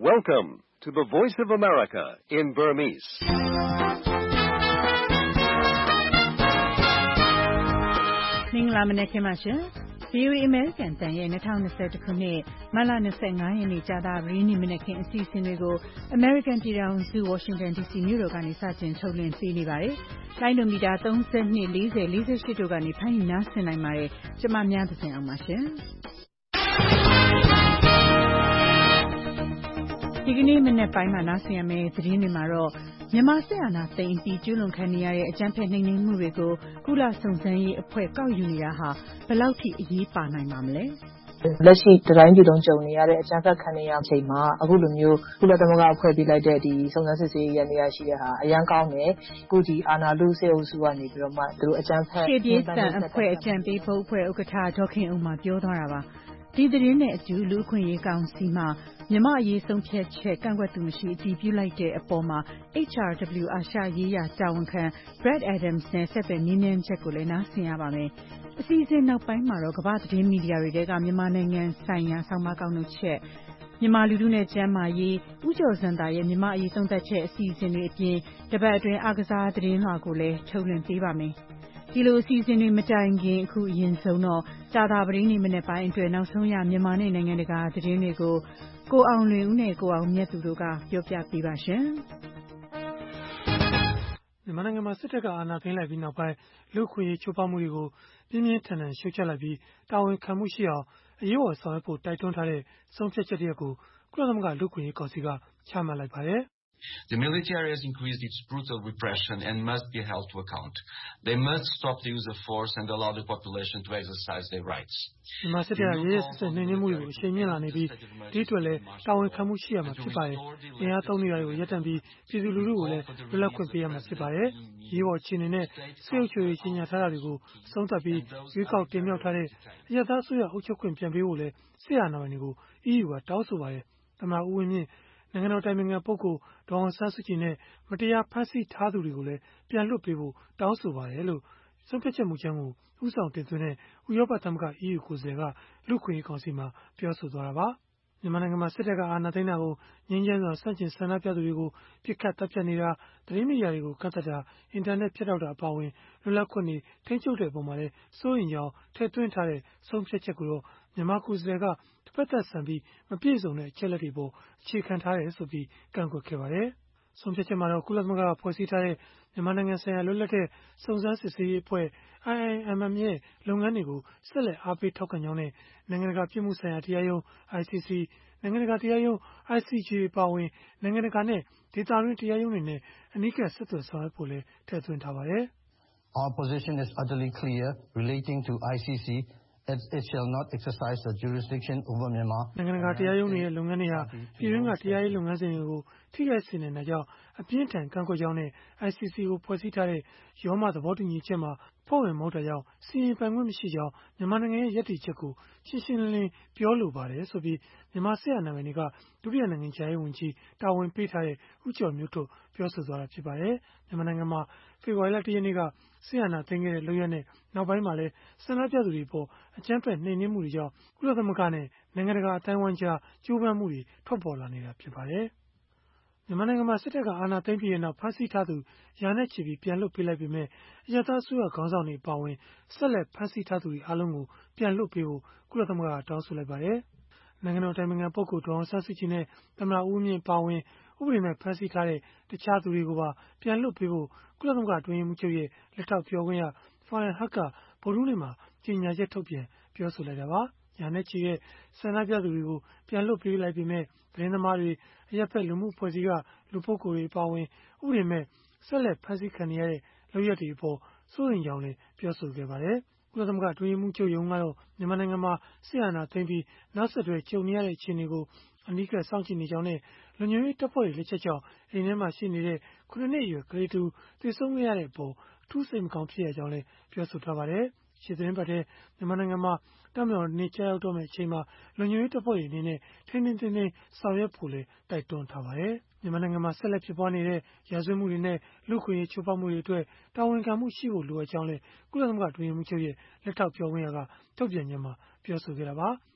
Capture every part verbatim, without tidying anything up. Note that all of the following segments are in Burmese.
Welcome to the Voice of America in Burmese. ။မင်္ဂလာမနက်ခင်းပါရှင်။ ဗွီအိုအေ American တန်ရဲ့၂၀၂၁ခုနှစ်မတ်လ၂၅ရက်နေ့ကြာသပတေးနေ့မနက်ခင်းအစီအစဉ်တွေကို American ပြည်ထောင်စု Washington ဒီ စီ မြို့တော်ကနေစတင်ထုတ်လွှင့်ပေးနေပါတယ်။လိုင်းဒိုမီတာသုံး၂ ၄၀ ၄၈တို့ကနေဖမ်းယူနားဆင်နိုင်ပါတယ်။ကျွန်မများသဖြင့်အောင်ပါရှင်။ဒီကနေ့မနက်ပိုင်းမှာနားဆင်ရမယ့်သတင်းတွေမှာတော့မြန်မာစစ်အာဏာသိမ်းပြီးကျူးလွန်ခံနေရတဲ့အကြမ်းဖက်နှိမ်နင်းမှုတွေကိုကုလစုံစမ်းရေးအဖွဲ့ကောက်ယူနေတာဟာဘယ်လောက်ထိအရေးပါနိုင်ပါမလဲ။လက်ရှိတိုင်းပြည်လုံးကြုံနေရတဲ့အကြမ်းဖက်ခံနေရချိန်မှာအခုလိုမျိုးကုလသမဂ္ဂအဖွဲ့ပြီးလိုက်တဲ့ဒီစုံစမ်းစစ်ဆေးရေးနေရာရှိတဲ့ဟာအရန်ကောင်းတယ်။အခုဒီအာဏာလုစေအုပ်စုကနေပြီးတော့မှသူတို့အကြမ်းဖက်ရှေ့ပြေးတန်အဖွဲ့အကြံပေးဖို့အဖွဲ့ဥက္ကဋ္ဌဒေါခင်ဦးမှပြောသွားတာပါ။ဒီသတင်းနဲ့အတူလူအခွင့်အရေးကောင်စီမှမြန်မာအရေးဆုံးဖြတ်ချက်ကန့်ကွက်သူမရှိအတည်ပြုလိုက်တဲ့အပေါ်မှာ H R W အာရှရေးရာတာဝန်ခံ Brad Adams နဲ့ဆက်သွယ်မေးမြန်းချက်ကိုလည်းနားဆင်ရပါမယ်။အစီအစဉ်နောက်ပိုင်းမှာတော့ကမ္ဘာသတင်းမီဒီယာတွေကမြန်မာနိုင်ငံဆိုင်ရာဆောင်းပါးကောက်နှုတ်ချက်မြန်မာလူထုနဲ့ကျန်းမာရေးဦးကျော်စံတာရဲ့မြန်မာအရေးသုံးသပ်ချက်အစီအစဉ်တွေအပြင်တပတ်အတွင်းအားကစားသတင်းလွှာကိုလည်းထုတ်လွှင့်ပေးပါမယ်။ဒီလိုအစီအစဉ်တွေမတိုင်ခင်အခုအရင်ဆုံးတော့ကြာသပတေးနေ့မနေ့ပိုင်းအတွက်နောက်ဆုံးရမြန်မာနဲ့နိုင်ငံတကာသတင်းတွေကိုကိုအောင်လွင်ဦးနဲ့ကိုအောင်မြတ်သူတို့ကပြောပြပေးပါရှင်။မြန်မာနိုင်ငံမှာစစ်တပ်ကအာဏာသိမ်းလိုက်ပြီးနောက်ပိုင်းလူ့ခွင့်ရေးချိုးဖောက်မှုတွေကိုပြင်းပြင်းထန်ထန်ရှုတ်ချလိုက်ပြီးတာဝန်ခံမှုရှိအောင်အရေးပေါ်ဆောင်ရွက်ဖို့တိုက်တွန်းထားတဲ့ဆုံးဖြတ်ချက်တရက်ကိုကုလသမဂ္ဂလူ့ခွင့်ရေးကောင်စီကချမှတ်လိုက်ပါတယ်။ The military has increased its brutal repression and must be held to account. They must stop the use of force and allow the population to exercise their rights. မြန်မာစစ်တပ်ရဲ့ရဲစစ်စစ်နှိမ်နင်းမှုတွေကိုအရှိန်မြင့်လာနေပြီးဒီအတွက်လည်းတာဝန်ခံမှုရှိရမှာဖြစ်ပါတယ်။အင်အားသုံးနေတာတွေကိုရပ်တန့်ပြီးပြည်သူလူထုကိုလည်းလွတ်လပ်ခွင့်ပေးရမှာဖြစ်ပါတယ်။ရေးပေါ်အခြေအနေနဲ့စစ်အုပ်ချုပ်ရေးကြီးညာထားတာတွေကိုအဆုံးသတ်ပြီးရွေးကောက်တင်မြှောက်ထားတဲ့အရပ်သားအစိုးရအုပ်ချုပ်ခွင့်ပြန်ပေးဖို့လည်းစစ်အာဏာပိုင်တွေကို E U ကတောင်းဆိုပါတယ်။သမ္မတဦးဝင်းမြင့်နိုင်ငံတော်တိုင်ပင်ခံပုဂ္ဂိုလ်ဒေါ်အောင်ဆန်းစုကြည်နဲ့မတရားဖမ်းဆီးထားသူတွေကိုလည်းပြန်လွှတ်ပေးဖို့တောင်းဆိုပါတယ်လို့ဆုံးဖြတ်ချက်မူကြမ်းကိုဥဆောင်တင်သွင်းတဲ့ဥရောပသမဂ္ဂ E U ကိုယ်စားလှယ်ကလူ့ခွင့်ရေးကောင်စီမှာပြောဆိုသွားတာပါ။မြန်မာနိုင်ငံမှာစစ်တပ်ကအာဏာသိမ်းတာကိုငြိမ်းချမ်းစွာဆန့်ကျင်ဆန္ဒပြသူတွေကိုပြစ်ခတ်တပ်ဖြတ်နေတာသတင်းမီဒီယာတွေကိုကန့်သတ်တာအင်တာနက်ဖြတ်တောက်တာအပါအဝင်လွတ်လပ်ခွင့်တွေထိန်းချုပ်တဲ့အပေါ်မှာလည်းစိုးရိမ်ကြောင်းထည့်သွင်းထားတဲ့ဆုံးဖြတ်ချက်ကိုတော့မြန်မာကိုယ်စားလှယ်ကတစ်ဖက်သက်ဆန်ပြီးမပြည့်စုံတဲ့အချက်လက်တွေပေါ်အခြေခံထားတယ်ဆိုပြီးကန့်ကွက်ခဲ့ပါတယ်။ဆုံးဖြတ်ချက်မှာတော့ကုလသမဂ္ဂကဖွဲ့စည်းထားတဲ့မြန်မာနိုင်ငံဆိုင်ရာလွတ်လပ်တဲ့စုံစမ်းစစ်ဆေးရေးအဖွဲ့ I I M M ရဲ့လုပ်ငန်းတွေကိုဆက်လက်အားပေးထောက်ခံကြောင်းနဲ့နိုင်ငံတကာပြစ်မှုဆိုင်ရာတရားရုံး I C C နိုင်ငံတကာတရားရုံး I C J အပါအဝင်နိုင်ငံတကာနဲ့ဒေသတွင်းတရားရုံးတွေနဲ့အနီးကပ်ဆက်သွယ်ဆောင်ရွက်ဖို့လည်းထည့်သွင်းထားပါတယ်။ Our position is utterly clear relating to I C C as it shall not exercise the jurisdiction over Myanmar နိုင်ငံတကာတရားရုံးတွေရဲ့လုပ်ငန်းတွေဟာပြည်တွင်းကတရားရေးလုပ်ငန်းစဉ်တွေကိုထိခိုက်စေနိုင်တာကြောင့်အပြင်းထန်ကန့်ကွက်ကြောင်းနဲ့ I C C ကိုဖွဲ့စည်းထားတဲ့ရောမသဘောတူညီချက်မှာဖွဲ့ဝင်မဟုတ်တာကြောင့်စီရင်ပိုင်ခွင့်မရှိကြောင်းမြန်မာနိုင်ငံရဲ့ရည်တည်ချက်ကိုရှင်းရှင်းလင်းလင်းပြောလိုပါတယ်ဆိုပြီးမြန်မာစစ်အာဏာပိုင်တွေကဒုတိယနိုင်ငံခြားရေးဝန်ကြီးတာဝန်ပေးထားတဲ့ဦးကျော်မျိုးထွန်းပြောဆိုသွားတာဖြစ်ပါတယ်။မြန်မာနိုင်ငံမှာဖေဖော်ဝါရီလ၁ရက်နေ့ကစစ်အာဏာသိမ်းခဲ့တဲ့လုပ်ရပ်နဲ့နောက်ပိုင်းမှာလည်းဆန္ဒပြသူတွေပေါ်အကြမ်းဖက်နှိမ်နင်းမှုတွေကြောင့်ကုလသမဂ္ဂနဲ့နိုင်ငံတကာအတိုင်းအဝိုင်းကြားကြိုးပမ်းမှုတွေထွက်ပေါ်လာနေတာဖြစ်ပါတယ်။မြန်မာနိုင်ငံမှာစစ်တပ်ကအာဏာသိမ်းပြီးတဲ့နောက်ဖမ်းဆီးထားသူရာနဲ့ချီပြီးပြန်လွှတ်ပေးလိုက်ပေမဲ့အရပ်သားအစိုးရခေါင်းဆောင်တွေအပါအဝင်ဆက်လက်ဖမ်းဆီးထားသူတွေအားလုံးကိုပြန်လွှတ်ပေးဖို့ကုလသမဂ္ဂကတောင်းဆိုလိုက်ပါတယ်။နိုင်ငံတော်တိုင်ပင်ခံပုဂ္ဂိုလ်ဒေါ်အောင်ဆန်းစုကြည်နဲ့သမ္မတဦးဝင်းမြင့်အပါအဝင်ဥပဒေမဲ့ဖမ်းဆီးထားတဲ့တခြားသူတွေကိုပါပြန်လွှတ်ပေးဖို့ကုလသမဂ္ဂအတွင်းရေးမှူးချုပ်ရဲ့လက်ထောက်ပြောခွင့်ရ Farhan Haq ကဗုဒ္ဓဟူးနေ့မှာကြေညာချက်ထုတ်ပြန်ပြောဆိုလိုက်တာပါ။ရာနဲ့ချီတဲ့ဆန္ဒပြသူတွေကိုပြန်လွှတ်ပေးလိုက်ပေမဲ့သတင်းသမားတွေအရပ်ဖက်လူမှုအဖွဲ့အစည်းကလူပုဂ္ဂိုလ်တွေအပါအဝင်ဥပဒေမဲ့ဆက်လက်ဖမ်းဆီးခံနေရတဲ့လုပ်ရပ်တွေအပေါ်စိုးရိမ်ကြောင်းလည်းပြောဆိုခဲ့ပါတယ်။ကုလသမဂ္ဂအတွင်းရေးမှူးချုပ်ရုံးကတော့မြန်မာနိုင်ငံမှာစစ်အာဏာသိမ်းပြီးနောက်ဆက်တွဲကြုံနေရတဲ့အခြေအနေကိုအနီးကပ်စောင့်ကြည့်နေကြောင်းနဲ့လုံခြုံရေးတပ်ဖွဲ့တွေလက်ချက်ကြောင့်အိမ်ထဲမှာရှိနေတဲ့ခုနှစ်နှစ်အရွယ်ကလေးတူသေဆုံးခဲ့ရတဲ့အပေါ်အထူးစိတ်မကောင်းဖြစ်ရကြောင်းလည်းပြောဆိုထားပါတယ်။ရှေ့သတင်းပတ်ထဲမြန်မာနိုင်ငံမှာတပ်မတော်နေ့ကြာရောက်တော့မယ့်အချိန်မှာလုံခြုံရေးတပ်ဖွဲ့တွေအနေနဲ့ထိန်းထိန်းသိမ်းသိမ်းဆောင်ရွက်ဖို့လည်းတိုက်တွန်းထားပါတယ်။မြန်မာနိုင်ငံမှာဆက်လက်ဖြစ်ပွားနေတဲ့ရာဇဝတ်မှုတွေနဲ့လူ့အခွင့်အရေးချိုးဖောက်မှုတွေအတွက်တာဝန်ခံမှုရှိဖို့လိုအပ်ကြောင်းလည်းကုလသမဂ္ဂအတွင်းရေးမှူးချုပ်ရဲ့လက်ထောက်ပြောခွင့်ရကထုတ်ပြန်ချက်မှာပြောဆိုခဲ့တာပါ။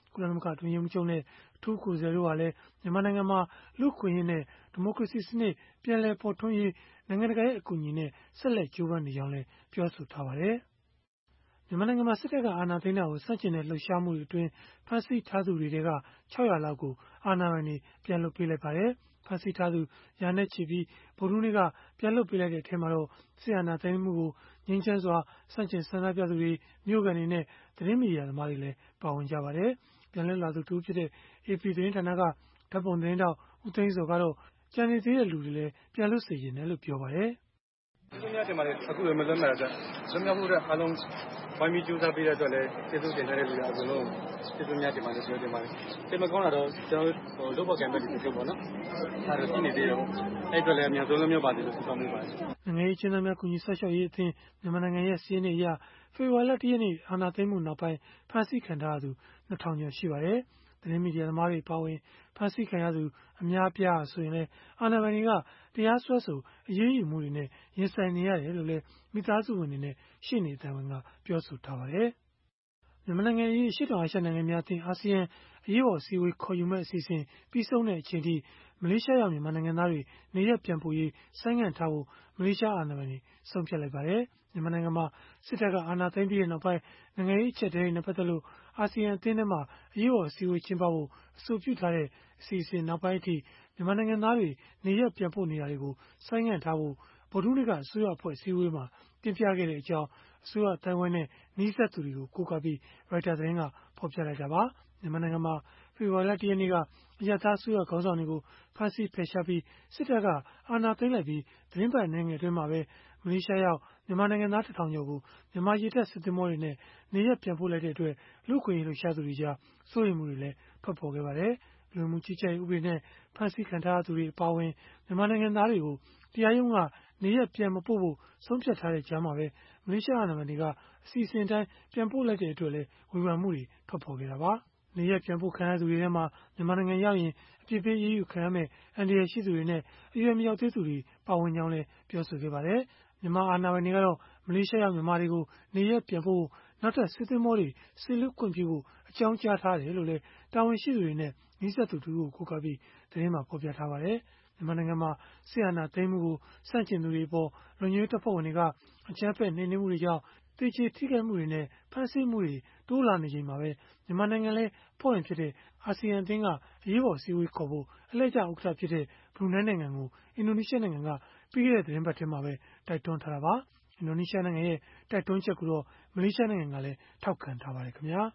ကုလသမဂ္ဂအတွင်းရေးမှူးချုပ်နဲ့အထူးကိုယ်စားလှယ်တို့ဟာလည်းမြန်မာနိုင်ငံမှာလူ့အခွင့်အရေးနဲ့ဒီမိုကရေစီစနစ်ပြန်လည်ပေါ်ထွန်းရေးနိုင်ငံတကာရဲ့အကူအညီနဲ့ဆက်လက်ကြိုးပမ်းနေကြောင်းလည်းပြောဆိုထားပါတယ်။ မြန်မာနိုင်ငံမှာစစ်တပ်ကအာဏာသိမ်းတာကိုဆန့်ကျင်တဲ့လှုပ်ရှားမှုတွေအတွင်းဖမ်းဆီးထားသူတွေထဲကခြောက်ရာလောက်ကိုအာဏာပိုင်တွေပြန်လွှတ်ပေးလိုက်ပါတယ်။ ဖမ်းဆီးထားသူရာနဲ့ချီပြီးဗုဒ္ဓဟူးနေ့ကပြန်လွှတ်ပေးလိုက်တဲ့အထဲမှာတော့စစ်အာဏာသိမ်းမှုကိုငြိမ်းချမ်းစွာဆန့်ကျင်ဆန္ဒပြသူတွေမြို့ခံတွေနဲ့သတင်းမီဒီယာသမားတွေလည်းပါဝင်ကြပါတယ်။ ပြန်လွတ်လာသူတဦးဖြစ်တဲ့ အေပီသတင်းဌာနကဓာတ်ပုံသတင်းထောက်ဦးသိန်းဇော်ကတော့ကျန်နေသေးတဲ့လူတွေလည်းပြန်လွတ်စေချင်တယ်လို့ပြောပါတယ်။ကျေးဇူးများတင်ပါတယ်အခုလည်းမလွတ်နိုင်တဲ့အတွက်လွတ်မြောက်ဖို့အတွက်အားလုံးဝိုင်းပြီးကြိုးစားပေးတဲ့အတွက်လည်းကျေးဇူးတင်တဲ့လူတွေအကုန်လုံးကျေးဇူးများတင်ပါတယ်ပြောတင်ပါတယ်။တင်မကောင်းတာတော့ကျွန်တော်တို့လုပ်ဖို့ကံပဲဒီလိုပေါ့နော်။အဲဒါရှိနေသေးတယ်ပေါ့။အဲ့အတွက်လည်းအများဆုံးလွတ်မြောက်ပါစေလို့ဆုတောင်းပေးပါတယ်။နိုင်ငံရေးကျင်းသားများကူညီဆောက်ရှောက်ရေးအသင်းမြန်မာနိုင်ငံရဲ့စီးရင်နေအရဖေဖော်ဝါရီလတရက်နေ့အာဏာသိမ်းမှုနောက်ပိုင်းဖမ်းဆီးခံထားရသူနှစ်ထောင်ကျော်ရှိပါတယ်။သတင်းမီဒီယာသမားတွေအပါအဝင်ဖမ်းဆီးခံရသူအများအပြားဆိုရင်လည်းအာဏာပိုင်တွေကတရားစွဲဆိုအရေးယူမှုတွေနဲ့ရင်ဆိုင်နေရတယ်လို့လည်းမိသားစုဝင်တွေနဲ့ရှေ့နေအသံဝင်ကပြောဆိုထားပါတယ်။မြန်မာနိုင်ငံရေးအရှေ့တောင်အာရှနိုင်ငံများအသင်းအာဆီယံအရေးပေါ်အစည်းအဝေးခေါ်ယူမဲ့အစီအစဉ်ပြီးဆုံးတဲ့အချိန်ထိမလေးရှားရောက်မြန်မာနိုင်ငံသားတွေနေရပ်ပြန်ပို့ရေးဆိုင်းငံ့ထားဖို့မလေးရှားအာဏာပိုင်တွေဆုံးဖြတ်လိုက်ပါတယ်။မြန်မာနိုင်ငံမှာစစ်တပ်ကအာဏာသိမ်းပြီးနောက်ပိုင်းနိုင်ငံရေးအကျပ်အတည်းတွေနဲ့ပတ်သက်လို့အာဆီယံအသင်းထဲမှာအရေးပေါ်အစည်းအဝေးကျင်းပဖို့အဆိုပြုထားတဲ့အစီအစဉ်နောက်ပိုင်းအထိမြန်မာနိုင်ငံသားတွေနေရပ်ပြန်ပို့နေတာတွေကိုဆိုင်းငံ့ထားဖို့ဗုဒ္ဓဟူးနေ့ကအစိုးရအဖွဲ့အစည်းအဝေးမှာတင်ပြခဲ့တဲ့အကြောင်းအစိုးရအတိုင်းအဝိုင်းနဲ့နှီးစပ်သူတွေကိုကိုးကားပြီးရိုက်တာသတင်းကဖော်ပြလိုက်တာပါ။မြန်မာနိုင်ငံမှာဖေဖော်ဝါရီလတရက်နေ့ကအရပ်သားအစိုးရခေါင်းဆောင်တွေကိုဖမ်းဆီးဖယ်ရှားပြီးစစ်တပ်ကအာဏာသိမ်းလိုက်ပြီးသတင်းပတ်နိုင်ငံအတွင်းမှာပဲမလေးရှားရောက်မြန်မာနိုင်ငံသားတစ်ထောင်ကျော်ကိုမြန်မာရေတပ်စစ်သင်္ဘောတွေနဲ့နေရပ်ပြန်ပို့လိုက်တဲ့အတွက်လူ့အခွင့်အရေးလှုပ်ရှားသူတွေကြားစိုးရိမ်မှုတွေလည်းထွက်ပေါ်ခဲ့ပါတယ်။လူဝင်မှုကြီးကြပ်ရေးဥပဒေနဲ့ဖမ်းဆီးခံထားရသူတွေအပါအဝင်မြန်မာနိုင်ငံသားတွေကိုတရားရုံးကနေရပ်ပြန်မပို့ဖို့ဆုံးဖြတ်ထားတဲ့ကြားမှာပဲမလေးရှားအာဏာပိုင်တွေကအစီအစဉ်အတိုင်းပြန်ပို့လိုက်တဲ့အတွက်လည်းဝေဖန်မှုတွေထွက်ပေါ်ခဲ့တာပါ။နေရပ်ပြန်ပို့ခံရသူတွေထဲမှာမြန်မာနိုင်ငံရောက်ရင်အပြစ်ပေးအရေးယူခံရမယ့်အန္တရာယ်ရှိသူတွေနဲ့အရွယ်မရောက်သေးသူတွေပါဝင်ကြောင်းလည်းပြောဆိုခဲ့ပါတယ်။မြန်မာအာဏာပိုင်တွေကတော့မလေးရှားရောက်မြန်မာတွေကိုနေရပ်ပြန်ပို့ဖို့နောက်ထပ်စစ်သင်္ဘောတွေစေလွှတ်ခွင့်ပြုဖို့အကြောင်းကြားထားတယ်လို့လည်းတာဝန်ရှိသူတွေနဲ့နှီးစပ်သူတဦးကိုကိုးကားပြီးသတင်းမှာဖော်ပြထားပါတယ်။မြန်မာနိုင်ငံမှာစစ်အာဏာသိမ်းမှုကိုဆန့်ကျင်သူတွေအပေါ်လုံခြုံရေးတပ်ဖွဲ့ဝင်တွေကအကြမ်းဖက်နှိမ်နင်းမှုတွေကြောင့်သေကျေထိခိုက်မှုတွေနဲ့ဖမ်းဆီးမှုတွေတိုးလာနေချိန်မှာပဲမြန်မာနိုင်ငံလည်းအဖွဲ့ဝင်ဖြစ်တဲ့အာဆီယံအသင်းကအရေးပေါ်အစည်းအဝေးခေါ်ဖို့အလှည့်ကျဥက္ကဋ္ဌဖြစ်တဲ့ဘရူနိုင်းနိုင်ငံကိုအင်ဒိုနီးရှားနိုင်ငံကပြီးခဲ့တဲ့သတင်းပတ်ထဲမှာပဲတိုက်တွန်းထားတာပါ။အင်ဒိုနီးရှားနိုင်ငံရဲ့တိုက်တွန်းချက်ကိုတော့မလေးရှားနိုင်ငံကလည်းထောက်ခံထားပါတယ်ခင်ဗျာ။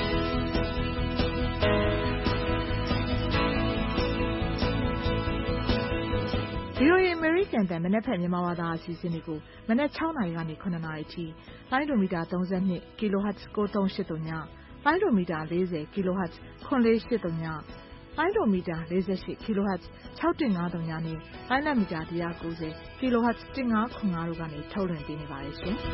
ဗွီအိုအေ American အသံမနက်ဖြန်မြန်မာဘာသာအစီအစဉ်တွေကိုမနက်၆နာရီကနေ၇နာရီအထိလိုင်းဒိုမီတာ၃၂ kHz ၉၃၈၀ ညလိုင်းဒိုမီတာ၄၀ kHz ၇၄၈၀ ညလိုင်းဒိုမီတာ၄၈ kHz ၆၁၅၀ ညနဲ့လိုင်းနက်မီတာ၁၉၀ kHz ၁၅၇၅တို့ကနေထုတ်လွှင့်ပေးနေပါတယ်ရှင်။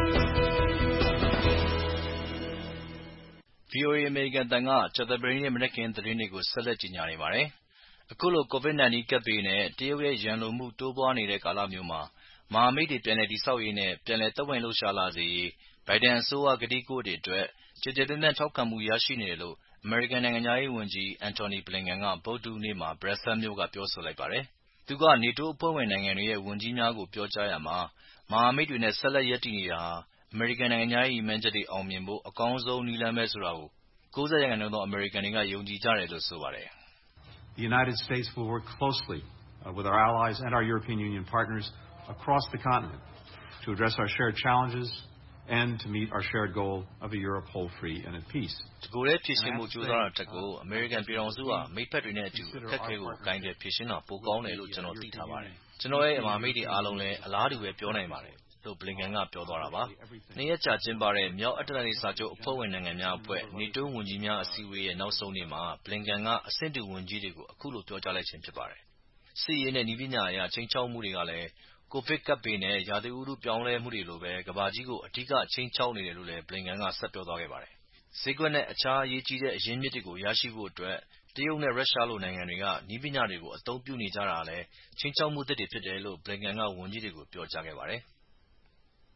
ဗွီအိုအေ American အသံကကြာသပတေးနေ့မနက်ခင်းသတင်းတွေကိုဆက်လက်ကြေညာနေပါတယ်။အခုလို ကိုဗစ် ၁၉ ကပ်ဘေးနဲ့တရုတ်ရဲ့ရန်လိုမှုတိုးပွားနေတဲ့ကာလမျိုးမှာမဟာမိတ်တွေပြန်လည်တည်ဆောက်ရေးနဲ့ပြန်လည်သက်ဝင်လှုပ်ရှားလာစေရေးဘိုင်ဒန်အစိုးရကတိကဝတ်တွေအတွက်ကျယ်ကျယ်ပြန့်ပြန့်ထောက်ခံမှုရရှိနေတယ်လို့အမေရိကန်နိုင်ငံခြားရေးဝန်ကြီး Antony Blinken ကဗုဒ္ဓဟူးနေ့မှာ Brussels မြို့ကပြောဆိုလိုက်ပါတယ်။သူက NATO အဖွဲ့ဝင်နိုင်ငံတွေရဲ့ဝန်ကြီးများကိုပြောကြားရာမှာမဟာမိတ်တွေနဲ့ဆက်လက်ရပ်တည်နေတာဟာအမေရိကန်နိုင်ငံခြားရေးရည်မှန်းချက်တွေအောင်မြင်ဖို့အကောင်းဆုံးနည်းလမ်းပဲဆိုတာကို၉၀ရာခိုင်နှုန်းသောအမေရိကန်တွေကယုံကြည်ကြတယ်လို့ဆိုပါတယ်။ The United States will work closely with our allies and our European Union partners across the continent to address our shared challenges and to meet our shared goal of a Europe whole, free and at peace. တကိုယ်တည်းဖြေရှင်းမှုကြိုးစားတာတက်ကိုအမေရိကန်ပြည်ထောင်စုဟာမိတ်ဖက်တွေနဲ့အတူအခက်အခဲကိုကိုင်တွယ်ဖြေရှင်းတာပိုကောင်းတယ်လို့ကျွန်တော်သိထားပါတယ်။ကျွန်တော်ရဲ့မဟာမိတ်တွေအားလုံးလည်းအလားတူပဲပြောနိုင်ပါတယ်လို့ Blinken ကပြောသွားတာပါ။နှစ်ရက်ကြာကျင်းပတဲ့မြောက်အတ္တလန္တိတ်စာချုပ်အဖွဲ့ဝင်နိုင်ငံများအဖွဲ့ NATO ဝန်ကြီးများအစည်းအဝေးရဲ့နောက်ဆုံးနေ့မှာ Blinken ကအဆင့်တူဝန်ကြီးတွေကိုအခုလိုပြောကြားလိုက်ခြင်းဖြစ်ပါတယ်။စစ်ရေးနဲ့နည်းပညာအရခြိမ်းခြောက်မှုတွေကလည်းကိုဗစ်ကပ်ဘေးနဲ့ရာသီဥတုပြောင်းလဲမှုတွေလိုပဲကမ္ဘာကြီးကိုအဓိကခြိမ်းခြောက်နေတယ်လို့လည်း Blinken ကဆက်ပြောသွားခဲ့ပါတယ်။ဈေးကွက်နဲ့အခြားအရေးကြီးတဲ့အရင်းအမြစ်တွေကိုရရှိဖို့အတွက်တရုတ်နဲ့ရုရှားလိုနိုင်ငံတွေကနည်းပညာတွေကိုအသုံးပြုနေကြတာလည်းခြိမ်းခြောက်မှုသစ်တွေဖြစ်တယ်လို့ Blinken ကဝန်ကြီးတွေကိုပြောကြားခဲ့ပါတယ်။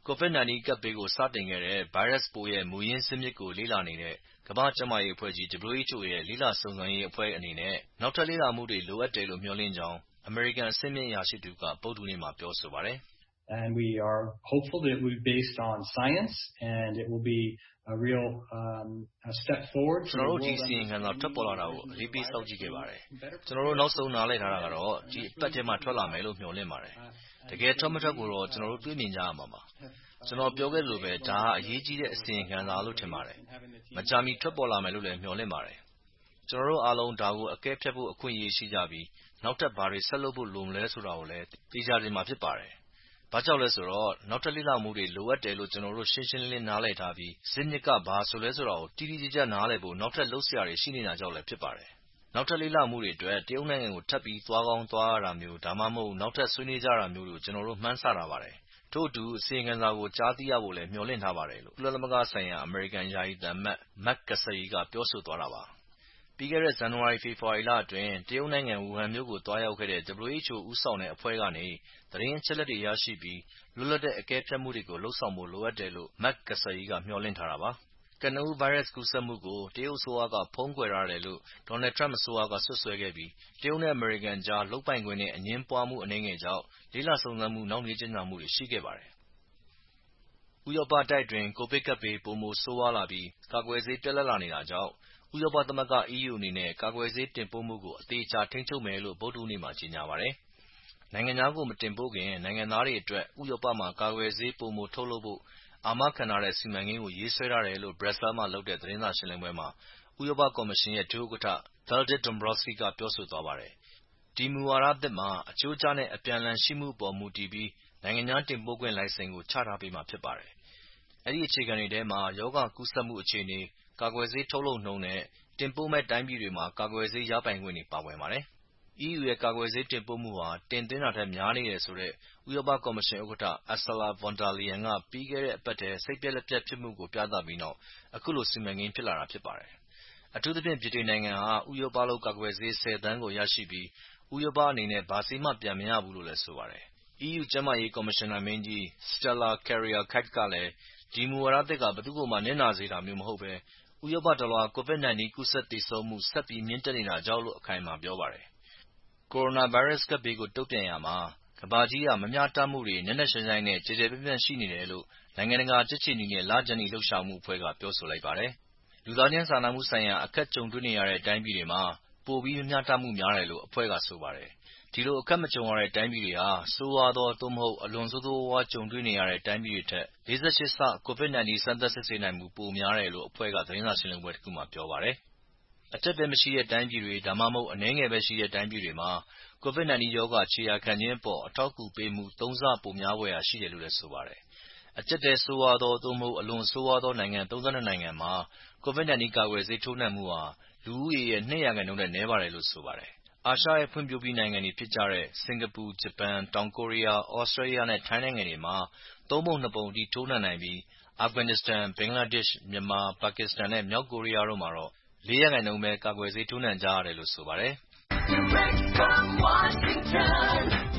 ကိုဗစ် ၁၉ ကပ်ဘေးကိုစတင်ခဲ့တဲ့ ဗိုင်းရပ်စ်ပိုးရဲ့မူရင်းဇစ်မြစ်ကိုလေ့လာနေတဲ့ ကမ္ဘာ့ကျန်းမာရေးအဖွဲ့ကြီး W H O ရဲ့ လေ့လာစုံစမ်းရေးအဖွဲ့အနေနဲ့ နောက်ထပ်လေ့လာမှုတွေလိုအပ်တယ်လို့မျှော်လင့်ကြောင်း အမေရိကန်အဆင့်မြင့်အရာရှိတဦးက ဗုဒ္ဓဟူးနေ့မှာပြောဆိုပါတယ်။ And we are hopeful that it will be based on science and it will be a real um, a step forward. ကျွန်တော်တို့ဒီအစီရင်ခံစာထွက်ပေါ်လာတာကိုအလေးပေးစောင့်ကြည့်ခဲ့ပါတယ်။ကျွန်တော်တို့နောက်ဆုံးနားလည်ထားတာကတော့ဒီအပတ်ထဲမှာထွက်လာမယ်လို့မျှော်လင့်ပါတယ်။တကယ်ထွက်မထွက်ကိုတော့ကျွန်တော်တို့တွေ့မြင်ကြရမှာပါ။ကျွန်တော်ပြောခဲ့လို့ပဲဒါဟာအရေးကြီးတဲ့အစီရင်ခံစာလို့ထင်ပါတယ်။မကြာမီထွက်ပေါ်လာမယ်လို့လည်းမျှော်လင့်ပါတယ်။ကျွန်တော်တို့အားလုံးဒါကိုအကဲဖြတ်ဖို့အခွင့်အရေးရှိကြပြီးနောက်ထပ်ဘာတွေဆက်လုပ်ဖို့လိုမလဲဆိုတာကိုလည်းသိကြနေမှာဖြစ်ပါတယ်။ဘာကြောင့်လဲဆိုတော့နောက်ထပ်လေ့လာမှုတွေလိုအပ်တယ်လို့ကျွန်တော်တို့ရှင်းရှင်းလင်းလင်းနားလည်ထားပြီးဇစ်မြစ်ကဘာဆိုလဲဆိုတာကိုတိတိကျကျနားလည်ဖို့နောက်ထပ်လုပ်စရာတွေရှိနေတာကြောင့်လည်းဖြစ်ပါတယ်။နောက်ထပ်လေ့လာမှုတွေအတွက်တရုတ်နိုင်ငံကိုထပ်ပြီးသွားကောင်းသွားရတာမျိုးဒါမှမဟုတ်နောက်ထပ်ဆွေးနွေးကြတာမျိုးကိုကျွန်တော်တို့မှန်းဆထားပါတယ်။ထို့အတူအစီရင်ခံစာကိုကြားသိရဖို့လည်းမျှော်လင့်ထားပါတယ်လို့ကုလသမဂ္ဂဆိုင်ရာအမေရိကန်ယာယီသံအမတ် Mark Kasaye ကပြောဆိုသွားတာပါ။ပြီးခဲ့တဲ့ဇန်နဝါရီ-ဖေဖော်ဝါရီလအတွင်းတရုတ်နိုင်ငံဝူဟန်မြို့ကိုသွားရောက်ခဲ့တဲ့ W H O ဦးဆောင်တဲ့အဖွဲ့ကနေသတင်းအချက်အလက်တွေရရှိပြီးလွတ်လပ်တဲ့အကဲဖြတ်မှုတွေကိုလုပ်ဆောင်ဖို့လိုအပ်တယ်လို့ Mark Kasaye ကမျှော်လင့်ထားတာပါ။ကနဦးဗိုင်းရပ်စ်ကူးစက်မှုကိုတရုတ်အစိုးရကဖုံးကွယ်ထားတယ်လို့ Donald Trump အစိုးရကစွပ်စွဲခဲ့ပြီးတရုတ်နဲ့အမေရိကန်ကြားလုပ်ပိုင်ခွင့်နဲ့အငြင်းပွားမှုအနည်းငယ်ကြောင့်လေ့လာစုံစမ်းမှုနှောင့်နှေးကြန့်ကြာမှုတွေရှိခဲ့ပါတယ်။ဥရောပတိုက်အတွင်းကိုဗစ်ကပ်ဘေးပိုမိုဆိုးဝါးလာပြီးကာကွယ်ဆေးပြတ်လပ်လာနေတာကြောင့်ဥရောပသမဂ္ဂ E U အနေနဲ့ကာကွယ်ဆေးတင်ပို့မှုကိုအသေအချာထိန်းချုပ်မယ်လို့ဗုဒ္ဓဟူးနေ့မှာကြေညာပါတယ်။နိုင်ငံခြားကိုမတင်ပို့ခင်နိုင်ငံသားတွေအတွက်ဥရောပမှာကာကွယ်ဆေးပိုမိုထုတ်လုပ်ဖို့အာမခံထားတဲ့စီမံကိန်းကိုရေးဆွဲထားတယ်လို့ Brussels မှာလုပ်တဲ့သတင်းစာရှင်းလင်းပွဲမှာဥရောပကော်မရှင်ရဲ့ဒုဥက္ကဋ္ဌ Valdis Dombrovskis ကပြောဆိုသွားပါတယ်။ဒီမူဝါဒသစ်မှာအချိုးကျနဲ့အပြန်အလှန်ရှိမှုအပေါ်မူတည်ပြီးနိုင်ငံခြားတင်ပို့ခွင့်လိုင်စင်ကိုချထားပေးမှာဖြစ်ပါတယ်။အဲဒီအခြေခံတွေထဲမှာရောဂါကူးစက်မှုအခြေအနေ၊ကာကွယ်ဆေးထုတ်လုပ်နှုန်းနဲ့တင်ပို့မယ့်တိုင်းပြည်တွေမှာကာကွယ်ဆေးရပိုင်ခွင့်တွေပါဝင်ပါတယ်။ E U ရဲ့ကာကွယ်ဆေးတင်ပို့မှုဟာတင်သွင်းတာထက်များနေတယ်ဆိုတဲ့ဥရောပကော်မရှင်ဥက္ကဋ္ဌ Ursula von der Leyen ကပြီးခဲ့တဲ့အပတ်ထဲစိတ်ပျက်လက်ပျက်ဖြစ်မှုကိုပြသပြီးနောက်အခုလိုစီမံကိန်းဖြစ်လာတာဖြစ်ပါတယ်။အထူးသဖြင့်ဗြိတိန်နိုင်ငံဟာဥရောပလုပ်ကာကွယ်ဆေးဆယ်သန်းကိုရရှိပြီးဥရောပအနေနဲ့ဘာဆေးမှပြန်မရဘူးလို့လည်းဆိုပါတယ်။ E U ကျန်းမာရေးကော်မရှင်နာမင်းကြီး Stella Kyriakides ကလည်းဒီမူဝါဒသစ်ကဘယ်သူ့ကိုမှနစ်နာစေတာမျိုးမဟုတ်ဘဲဥရောပတလွှားကိုဗစ် ၁၉ ကူးစက်သေဆုံးမှုဆက်ပြီးမြင့်တက်နေတာကြောင့်လို့အခိုင်အမာပြောပါတယ်။ကိုရိုနာဗိုင်းရပ်စ်ကပ်ဘေးကိုတုံ့ပြန်ရာမှာကမ္ဘာကြီးဟာမမျှတမှုတွေနက်နက်ရှိုင်းရှိုင်းနဲ့ကျယ်ကျယ်ပြန့်ပြန့်ရှိနေတယ်လို့နိုင်ငံတကာကြက်ခြေနီနဲ့လခြမ်းနီလှုပ်ရှားမှုအဖွဲ့ကပြောဆိုလိုက်ပါတယ်။လူသားချင်းစာနာမှုဆိုင်ရာအခက်ကြုံတွေ့နေရတဲ့တိုင်းပြည်တွေမှာပိုပြီးမမျှတမှုများတယ်လို့အဖွဲ့ကဆိုပါတယ်။ဒီလိုအခက်မကြုံရတဲ့တိုင်းပြည်တွေဟာဆိုးဝါးသောသို့မဟုတ်အလွန်ဆိုးဆိုးဝါးဝါးကြုံတွေ့နေရတဲ့တိုင်းပြည်တွေထက်လေးဆယ့်ရှစ်ဆကိုဗစ် ၁၉ စမ်းသပ်စစ်ဆေးနိုင်မှုပိုများတယ်လို့အဖွဲ့ကသတင်းစာရှင်းလင်းပွဲတခုမှာပြောပါတယ်။အကျပ်အတည်းမရှိတဲ့တိုင်းပြည်တွေဒါမှမဟုတ်အနည်းငယ်ပဲရှိတဲ့တိုင်းပြည်တွေမှာကိုဗစ် ၁၉ ရောဂါခြေရာခံခြင်းအပေါ်အထောက်အကူပေးမှုသုံးဆပိုများဖွယ်ရာရှိတယ်လို့လည်းဆိုပါတယ်။အကျပ်အတည်းဆိုးဝါးသောသို့မဟုတ်အလွန်ဆိုးဝါးသောနိုင်ငံ၃၂နိုင်ငံမှာကိုဗစ် ၁၉ ကာကွယ်ဆေးထိုးနှံမှုဟာလူဦးရေရဲ့၂ရာခိုင်နှုန်းထက်နည်းပါတယ်လို့ဆိုပါတယ်။အာရှရဲ့ဖွံ့ဖြိုးပြီးနိုင်ငံတွေဖြစ်ကြတဲ့စင်္ကာပူ၊ဂျပန်၊တောင်ကိုရီးယား၊သြစတြေးလျနဲ့ထိုင်းနိုင်ငံတွေမှာသုံးပုံနှစ်ပုံအထိထိုးနှံနိုင်ပြီးအာဖဂန်နစ္စတန်၊ဘင်္ဂလားဒေ့ရှ်၊မြန်မာ၊ပါကစ္စတန်နဲ့မြောက်ကိုရီးယားတို့မှာတော့လေးရာခိုင်နှုန်းပဲကာကွယ်ဆေးထိုးနှံကြရတယ်လို့ဆိုပါတယ်။ Direct from Washington,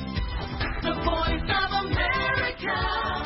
the voice of America,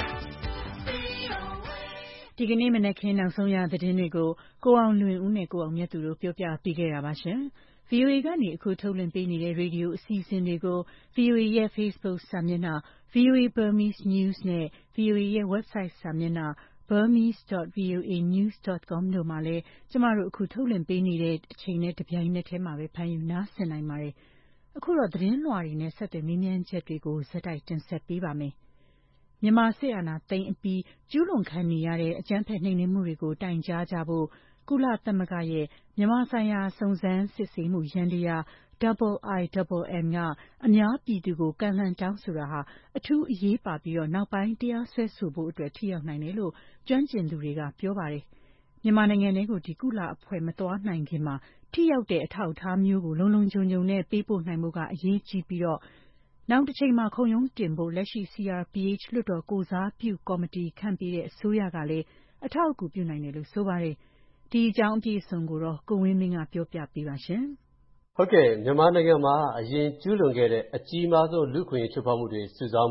V O A ဒီကနေ့မနက်ခင်းနောက်ဆုံးရသတင်းတွေကိုကိုအောင်လွင်ဦးနဲ့ကိုအောင်မြတ်သူတို့ပြောပြပေးခဲ့တာပါရှင်။ V O A ကနေအခုထုတ်လွှင့်ပေးနေတဲ့ရေဒီယိုအစီအစဉ်တွေကို V O A ရဲ့ Facebook စာမျက်နှာ V O A Burmese News နဲ့ V O A ရဲ့ website စာမျက်နှာ burmese dot voa news dot com တို့မှာလည်းကျမတို့အခုထုတ်လွှင့်ပေးနေတဲ့အချိန်နဲ့တပြိုင်နက်တည်းမှာပဲဖမ်းယူနားဆင်နိုင်ပါတယ်။အခုတော့သတင်းလွှာတွေနဲ့ဆက်သွယ်မေးမြန်းချက်တွေကိုဇက်တိုက်တင်ဆက်ပေးပါမယ်။မြန်မာစစ်အာဏာသိမ်းအပြီးကျူးလွန်ခံနေရတဲ့အကြမ်းဖက်နှိမ်နင်းမှုတွေကိုတိုင်ကြားကြဖို့ကုလသမဂ္ဂရဲ့မြန်မာဆိုင်ရာစုံစမ်းစစ်ဆေးမှုယန္တရား I I M M ကအများပြည်သူကိုကမ်းလှမ်းတောင်းဆိုတာဟာအထူးအရေးပါပြီးနောက်ပိုင်းတရားစွဲဆိုဖို့အတွက်ထိရောက်နိုင်တယ်လို့ကျွမ်းကျင်သူတွေကပြောပါတယ်။မြန်မာနိုင်ငံထဲကိုဒီကုလအဖွဲ့မသွားနိုင်ခင်မှာထိရောက်တဲ့အထောက်အထားမျိုးကိုလုံလုံခြုံခြုံနဲ့ပေးပို့နိုင်ဖို့ကအရေးကြီးပြီးတော့နောက်တစ်ချိန်မှာခုံရုံးတင်ဖို့လက်ရှိ C R P H လွှတ်တော်ကိုယ်စားပြုကော်မတီခန့်ပေးတဲ့အစိုးရကလည်းအထောက်အကူပြုနိုင်တယ်လို့ဆိုပါတယ်။ဒီအကြောင်းအပြည့်အစုံကိုတော့ကိုဝင်းမင်းကပြောပြပေးပါရှင်။ဟုတ်ကဲ့မြန်မာနိုင်ငံမှာအရင်ကျူးလွန်ခဲ့တဲ့အကြီးမားဆုံးလူ့အခွင့်အရေးချိုးဖောက်မှုတွေစုဆောင်းဖို့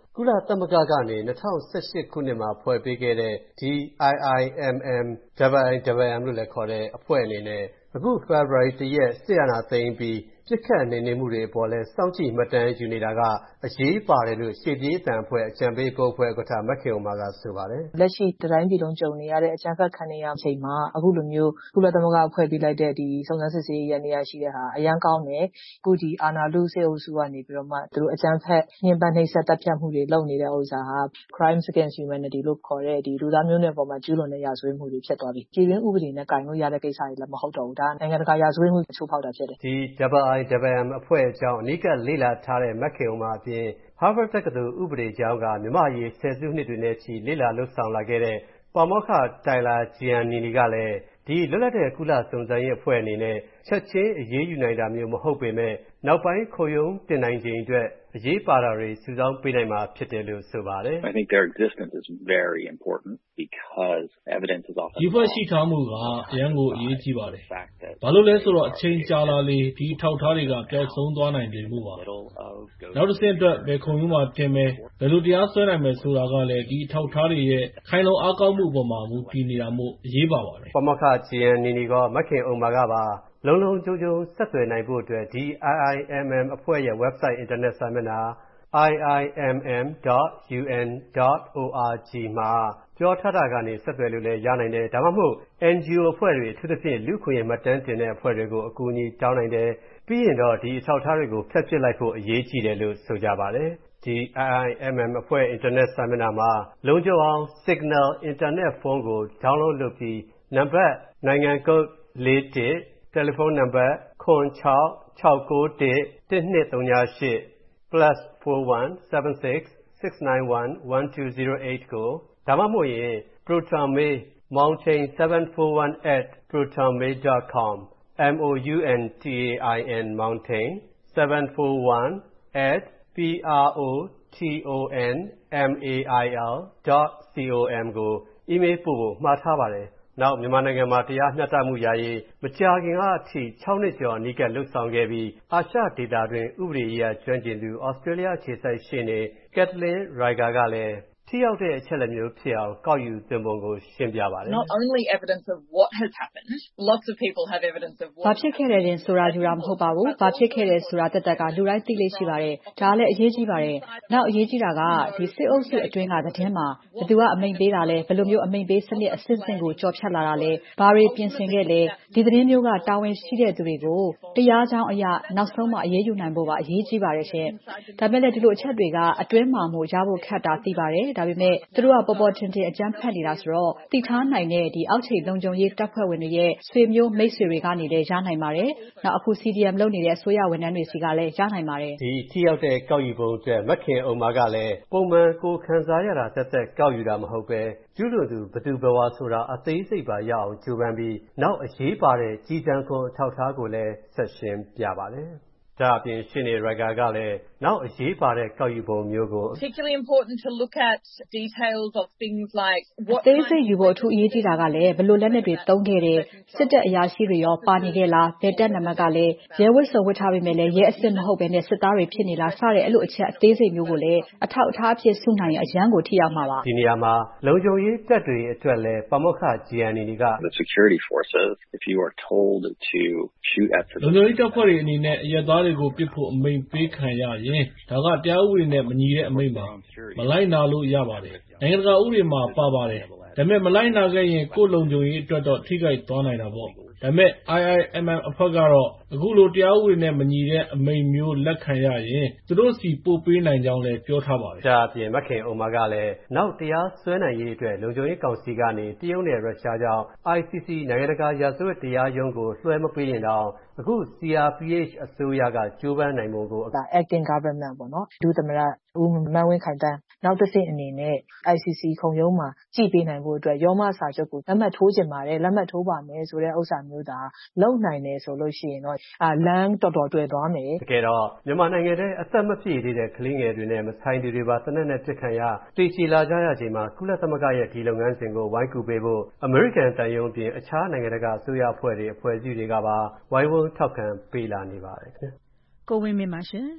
ကုလသမဂ္ဂကနေ၂၀၁၈ခုနှစ်မှာဖွဲ့ပေးခဲ့တဲ့ဒီ I I M M I I M လို့လည်းခေါ်တဲ့အဖွဲ့အနေနဲ့အခုဖေဖော်ဝါရီတစ်ရက်စစ်အာဏာသိမ်းပြီးပြစ်ခတ်နေနေမှုတွေအပေါ်လဲစောင့်ကြည့်မှတ်တမ်းယူနေတာကအရေးပါတယ်လို့ရှေ့ပြေးအသံအဖွဲ့အကြံပေးဘုတ်အဖွဲ့ဥက္ကဋ္ဌမခင်ဥမ္မာကဆိုပါတယ်လက်ရှိတတိုင်းပြည်လုံးကြုံနေရတဲ့အကြမ်းဖက်ခံနေရချိန်မှာအခုလိုမျိုးကုလသမဂ္ဂအဖွဲ့ပေးလိုက်တဲ့ဒီစုံစမ်းစစ်ဆေးရေးနေရာရှိတဲ့ဟာအရန်ကောင်းတယ်အခုဒီအာဏာလုစစ်အုပ်စုကနေပြီးတော့မှသူတို့အကြမ်းဖက်ညှဉ်းပန်းနှိပ်စက်တပ်ဖြတ်မှုတွေလုပ်နေတဲ့ဥစ္စာဟာ crimes against humanity လို့ခေါ်တဲ့ဒီလူသားမျိုးနွယ်ပေါ်မှာကျူးလွန်တဲ့ရာဇဝတ်မှုတွေဖြစ်သွားပြီပြည်တွင်းဥပဒေနဲ့ကင်လို့ရတဲ့ကိစ္စတွေလည်းမဟုတ်တော့ဘူးဒါနိုင်ငံတကာရာဇဝတ်မှုချိုးဖောက်တာဖြစ်တယ်ဒီ I I M M အဖွဲ့အကြောင်းအနီးကပ်လေ့လာထားတဲ့မခင်ဥမ္မာအပြင် Harvard တက္ကသိုလ်ဥပဒေကျောင်းကမြန်မာ့ရေးဆယ်စုနှစ်တွေနဲ့ချီလေ့လာလုပ်ဆောင်လာခဲ့တဲ့ပါမောက္ခ Tyler Giannini ကလည်းဒီလွတ်လပ်တဲ့ကုလစုံစမ်းရေးအဖွဲ့အနေနဲ့ချက်ချင်းအရေးယူနိုင်တာမျိုးမဟုတ်ပေမဲ့နောက်ပိုင်းခုံရုံးတင်နိုင်ခြင်းအတွက်အရေးပါတာတွေစုဆောင်းပေးနိုင်မှာဖြစ်တယ်လို့ဆိုပါတယ် I think their existence is very important because evidence is often ဒီဖွဲ့ရှိထားမှုကအရန်ကိုအရေးကြီးပါတယ်။ဘာလို့လဲဆိုတော့အချိန်ကြာလာလေဒီထောက်ထားတွေကပျောက်ဆုံးသွားနိုင်တယ်လို့ပါ။နောက်တစ်ဆင့်အတွက်ဘယ်ခုံရုံးမှာတင်မယ်ဘယ်လိုတရားစွဲနိုင်မယ်ဆိုတာကလည်းဒီထောက်ထားတွေရဲ့ခိုင်လုံအားကောင်းမှုအပေါ်မှာမူတည်နေတာမို့အရေးပါပါတယ်။ပါမောက္ခ Giannini ကမခင်ဥမ္မာကပါလုံလုံခြုံခြုံဆက်သွယ်နိုင်ဖို့အတွက်ဒီ I I M M အဖွဲ့ရဲ့ website အင်တာနက်စာမျက်နှာ I I M M dot U N dot org မှာပြောထားတာကနေဆက်သွယ်လို့လည်းရနိုင်တယ်ဒါမှမဟုတ် N G O အဖွဲ့တွေအထူးသဖြင့်လူခွင့်ရေးမှတ်တမ်းတင်တဲ့အဖွဲ့တွေကိုအကူအညီတောင်းနိုင်တယ်ပြီးရင်တော့ဒီအထောက်အထားတွေကိုဖျက်ပစ်လိုက်ဖို့အရေးကြီးတယ်လို့ဆိုကြပါတယ်ဒီ I I M M အဖွဲ့အင်တာနက်စာမျက်နှာမှာလုံခြုံအောင် Signal အင်တာနက်ဖုန်းကို download လုပ်ပြီးနံပါတ်နိုင်ငံကုတ်၄၁တယ်လီဖုန်းနံပါတ်ခုနှစ်၆ ၆၉၁ ၁၂၃၈ plus four one seven six six nine one one two zero eightကိုဒါမှမဟုတ်ရင် protonmail mountain seven four one at protonmail dot com M O U N T A I N mountain seven four one at P R O T O N M A I L dot com ကို email ပို့ဖို့မှာထားပါတယ်နောက်မြန်မာနိုင်ငံမှာတရားမျှတမှုရရေးမကြာခင်ကအထိ၆နှစ်ကျော်အနီးကပ်လှုပ်ဆောင်ခဲ့ပြီးအာရှဒေသတွင်ဥပဒေရေးကျွမ်းကျင်သူဩစတြေးလျအခြေစိုက်ရှေ့နေ Kathleen Riker ကလည်းထိရောက်တဲ့အချက်လက်မျိုးဖြစ်အောင်ကောက်ယူသင်ပုံကိုရှင်းပြပါတယ် Not only evidence of what has happened lots of people have evidence of what ဘာဖြစ်ခဲ့တယ်ရင်ဆိုတာယူတာမဟုတ်ပါဘူးဘာဖြစ်ခဲ့တယ်ဆိုတာတက်တက်ကလူတိုင်းသိလေ့ရှိပါတယ်ဒါလည်းအရေးကြီးပါတယ်နောက်အရေးကြီးတာကဒီစစ်အုပ်စုအတွင်းကသတင်းမှာဘယ်သူကအမိန့်ပေးတာလဲဘယ်လိုမျိုးအမိန့်ပေးစနစ်အစစ်အစစ်ကိုကြော်ဖြတ်လာတာလဲဘာတွေပြင်ဆင်ခဲ့လဲဒီသတင်းမျိုးကတာဝန်ရှိတဲ့သူတွေကိုတရားကြောင်းအရာနောက်ဆုံးမှအရေးယူနိုင်ဖို့ပါအရေးကြီးပါတယ်ရှင်ဒါပေမဲ့ဒီလိုအချက်တွေကအတွင်းမှာမို့ရဖို့ခက်တာသိပါတယ်ဒါပေမဲ့သူတို့ကပေါ်ပေါ်ထင်ထင်အကြမ်းဖက်နေတာဆိုတော့တိထားနိုင်တဲ့ဒီအောက်ခြေလုံခြုံရေးတပ်ဖွဲ့ဝင်တွေရဲ့ဆွေမျိုးမိတ်ဆွေတွေကနေလည်းရနိုင်ပါတယ်။နောက်အခု C D M လုပ်နေတဲ့အစိုးရဝန်ထမ်းတွေစီကလည်းရနိုင်ပါတယ်။ဒီထိရောက်တဲ့ကောက်ယူပုံအတွက်မခင်ဥမ္မာကလည်းပုံမှန်ကိုခံစားရတာသက်သက်ကောက်ယူတာမဟုတ်ပဲကျူးလွန်သူဘသူဘဝဆိုတာအသေးစိတ်ပါရအောင်ကြိုးပမ်းပြီးနောက်အရေးပါတဲ့ကြီးတန်းခွန်အထောက်ထားကိုလည်းဆက်ရှင်းပြပါတယ်။ဒါအပြင်ရှင်းနေ Riker ကလည်းနောက်အရေးပါတဲ့ကောက်ယူပုံမျိုးကို Particularly important to look at details of things like what သေးစိတ်ယူဖို့အထူးအရေးကြီးတာကလည်းဘယ်လိုလက်နက်တွေသုံးခဲ့တယ်စစ်တပ်အရာရှိတွေရောပါနေခဲ့လားဘယ်တပ်နံပါတ်ကလည်းရဲဝတ်စုံဝတ်ထားပေမဲ့လည်းရဲအစစ်မဟုတ်ဘဲနဲ့စစ်သားတွေဖြစ်နေလားစတဲ့အဲ့လိုအချက်အသေးစိတ်မျိုးကိုလည်းအထောက်အထားအဖြစ်စုနိုင်ရင်အရန်ကိုထိရောက်မှာပါဒီနေရာမှာလုံခြုံရေးတပ်တွေအတွက်လည်းပါမောက္ခ Giannini က The security forces if you are told to shoot at လုံခြုံရေးတပ်ဖွဲ့တွေအနေနဲ့အရက်သားတွေကိုပစ်ဖို့အမိန့်ပေးခံရရင်ဒါကတရားဥပဒေနဲ့မညီတဲ့အမိန့်ပါမလိုက်နာလို့ရပါတယ်နိုင်ငံတကာဥပဒေမှာပါပါတယ်ဒါပေမဲ့မလိုက်နာခဲ့ရင်ကိုယ်လုံခြုံရေးအတွက်တော့ထိခိုက်သွားနိုင်တာပေါ့ဒါပေမဲ့ I I M M အဖွဲ့ကတော့အခုလိုတရားဥပဒေနဲ့မညီတဲ့အမိန့်မျိုးလက်ခံရရင်သူတို့စီပို့ပေးနိုင်ကြောင်းလည်းပြောထားပါတယ်ဒါအပြင်မခင်ဥမ္မာကလည်းနောက်တရားစွဲနိုင်ရေးအတွက်လုံခြုံရေးကောင်စီကနေတရုတ်နဲ့ရုရှားကြောင့် I C C နိုင်ငံတကာရာဇဝတ်တရားရုံးကိုလွှဲမပေးရင်တော့အခု C R P H အစိုးရကကြိုးပမ်းနိုင်မှုကို acting government ပေါ့နော်ဒုသမ္မတဦးမန်းဝင်းခိုင်တန်းနောက်တစ်ဆင့်အနေနဲ့ I C C ခုံရုံးမှာကြည့်ပေးနိုင်ဖို့အတွက်ရောမစာချုပ်ကိုလက်မှတ်ထိုးချင်ပါတယ်လက်မှတ်ထိုးပါမယ်ဆိုတဲ့ဥစ္စာမျိုးသာလုံနိုင်တယ်ဆိုလို့ရှိရင်တော့အာလမ်းတော်တော်တွေ့သွားမယ်တကယ်တော့မြန်မာနိုင်ငံထဲအသက်မပြည့်သေးတဲ့ကလေးငယ်တွေနဲ့မဆိုင်သူတွေပါတနက်နဲ့ပြစ်ခံရတည်ချီလာကြရချိန်မှာကုလသမဂ္ဂရဲ့ဒီလုပ်ငန်းစဉ်ကိုဝိုင်းကူပေးဖို့အမေရိကန်တန်ယုံပြင်အခြားနိုင်ငံတကာအစိုးရအဖွဲ့တွေအဖွဲ့အစည်းတွေကပါဝိုင်းဝန်းထောက်ခံပေးလာနေပါတယ်ခင်ဗျကိုဝင်းမင်းပါရှင်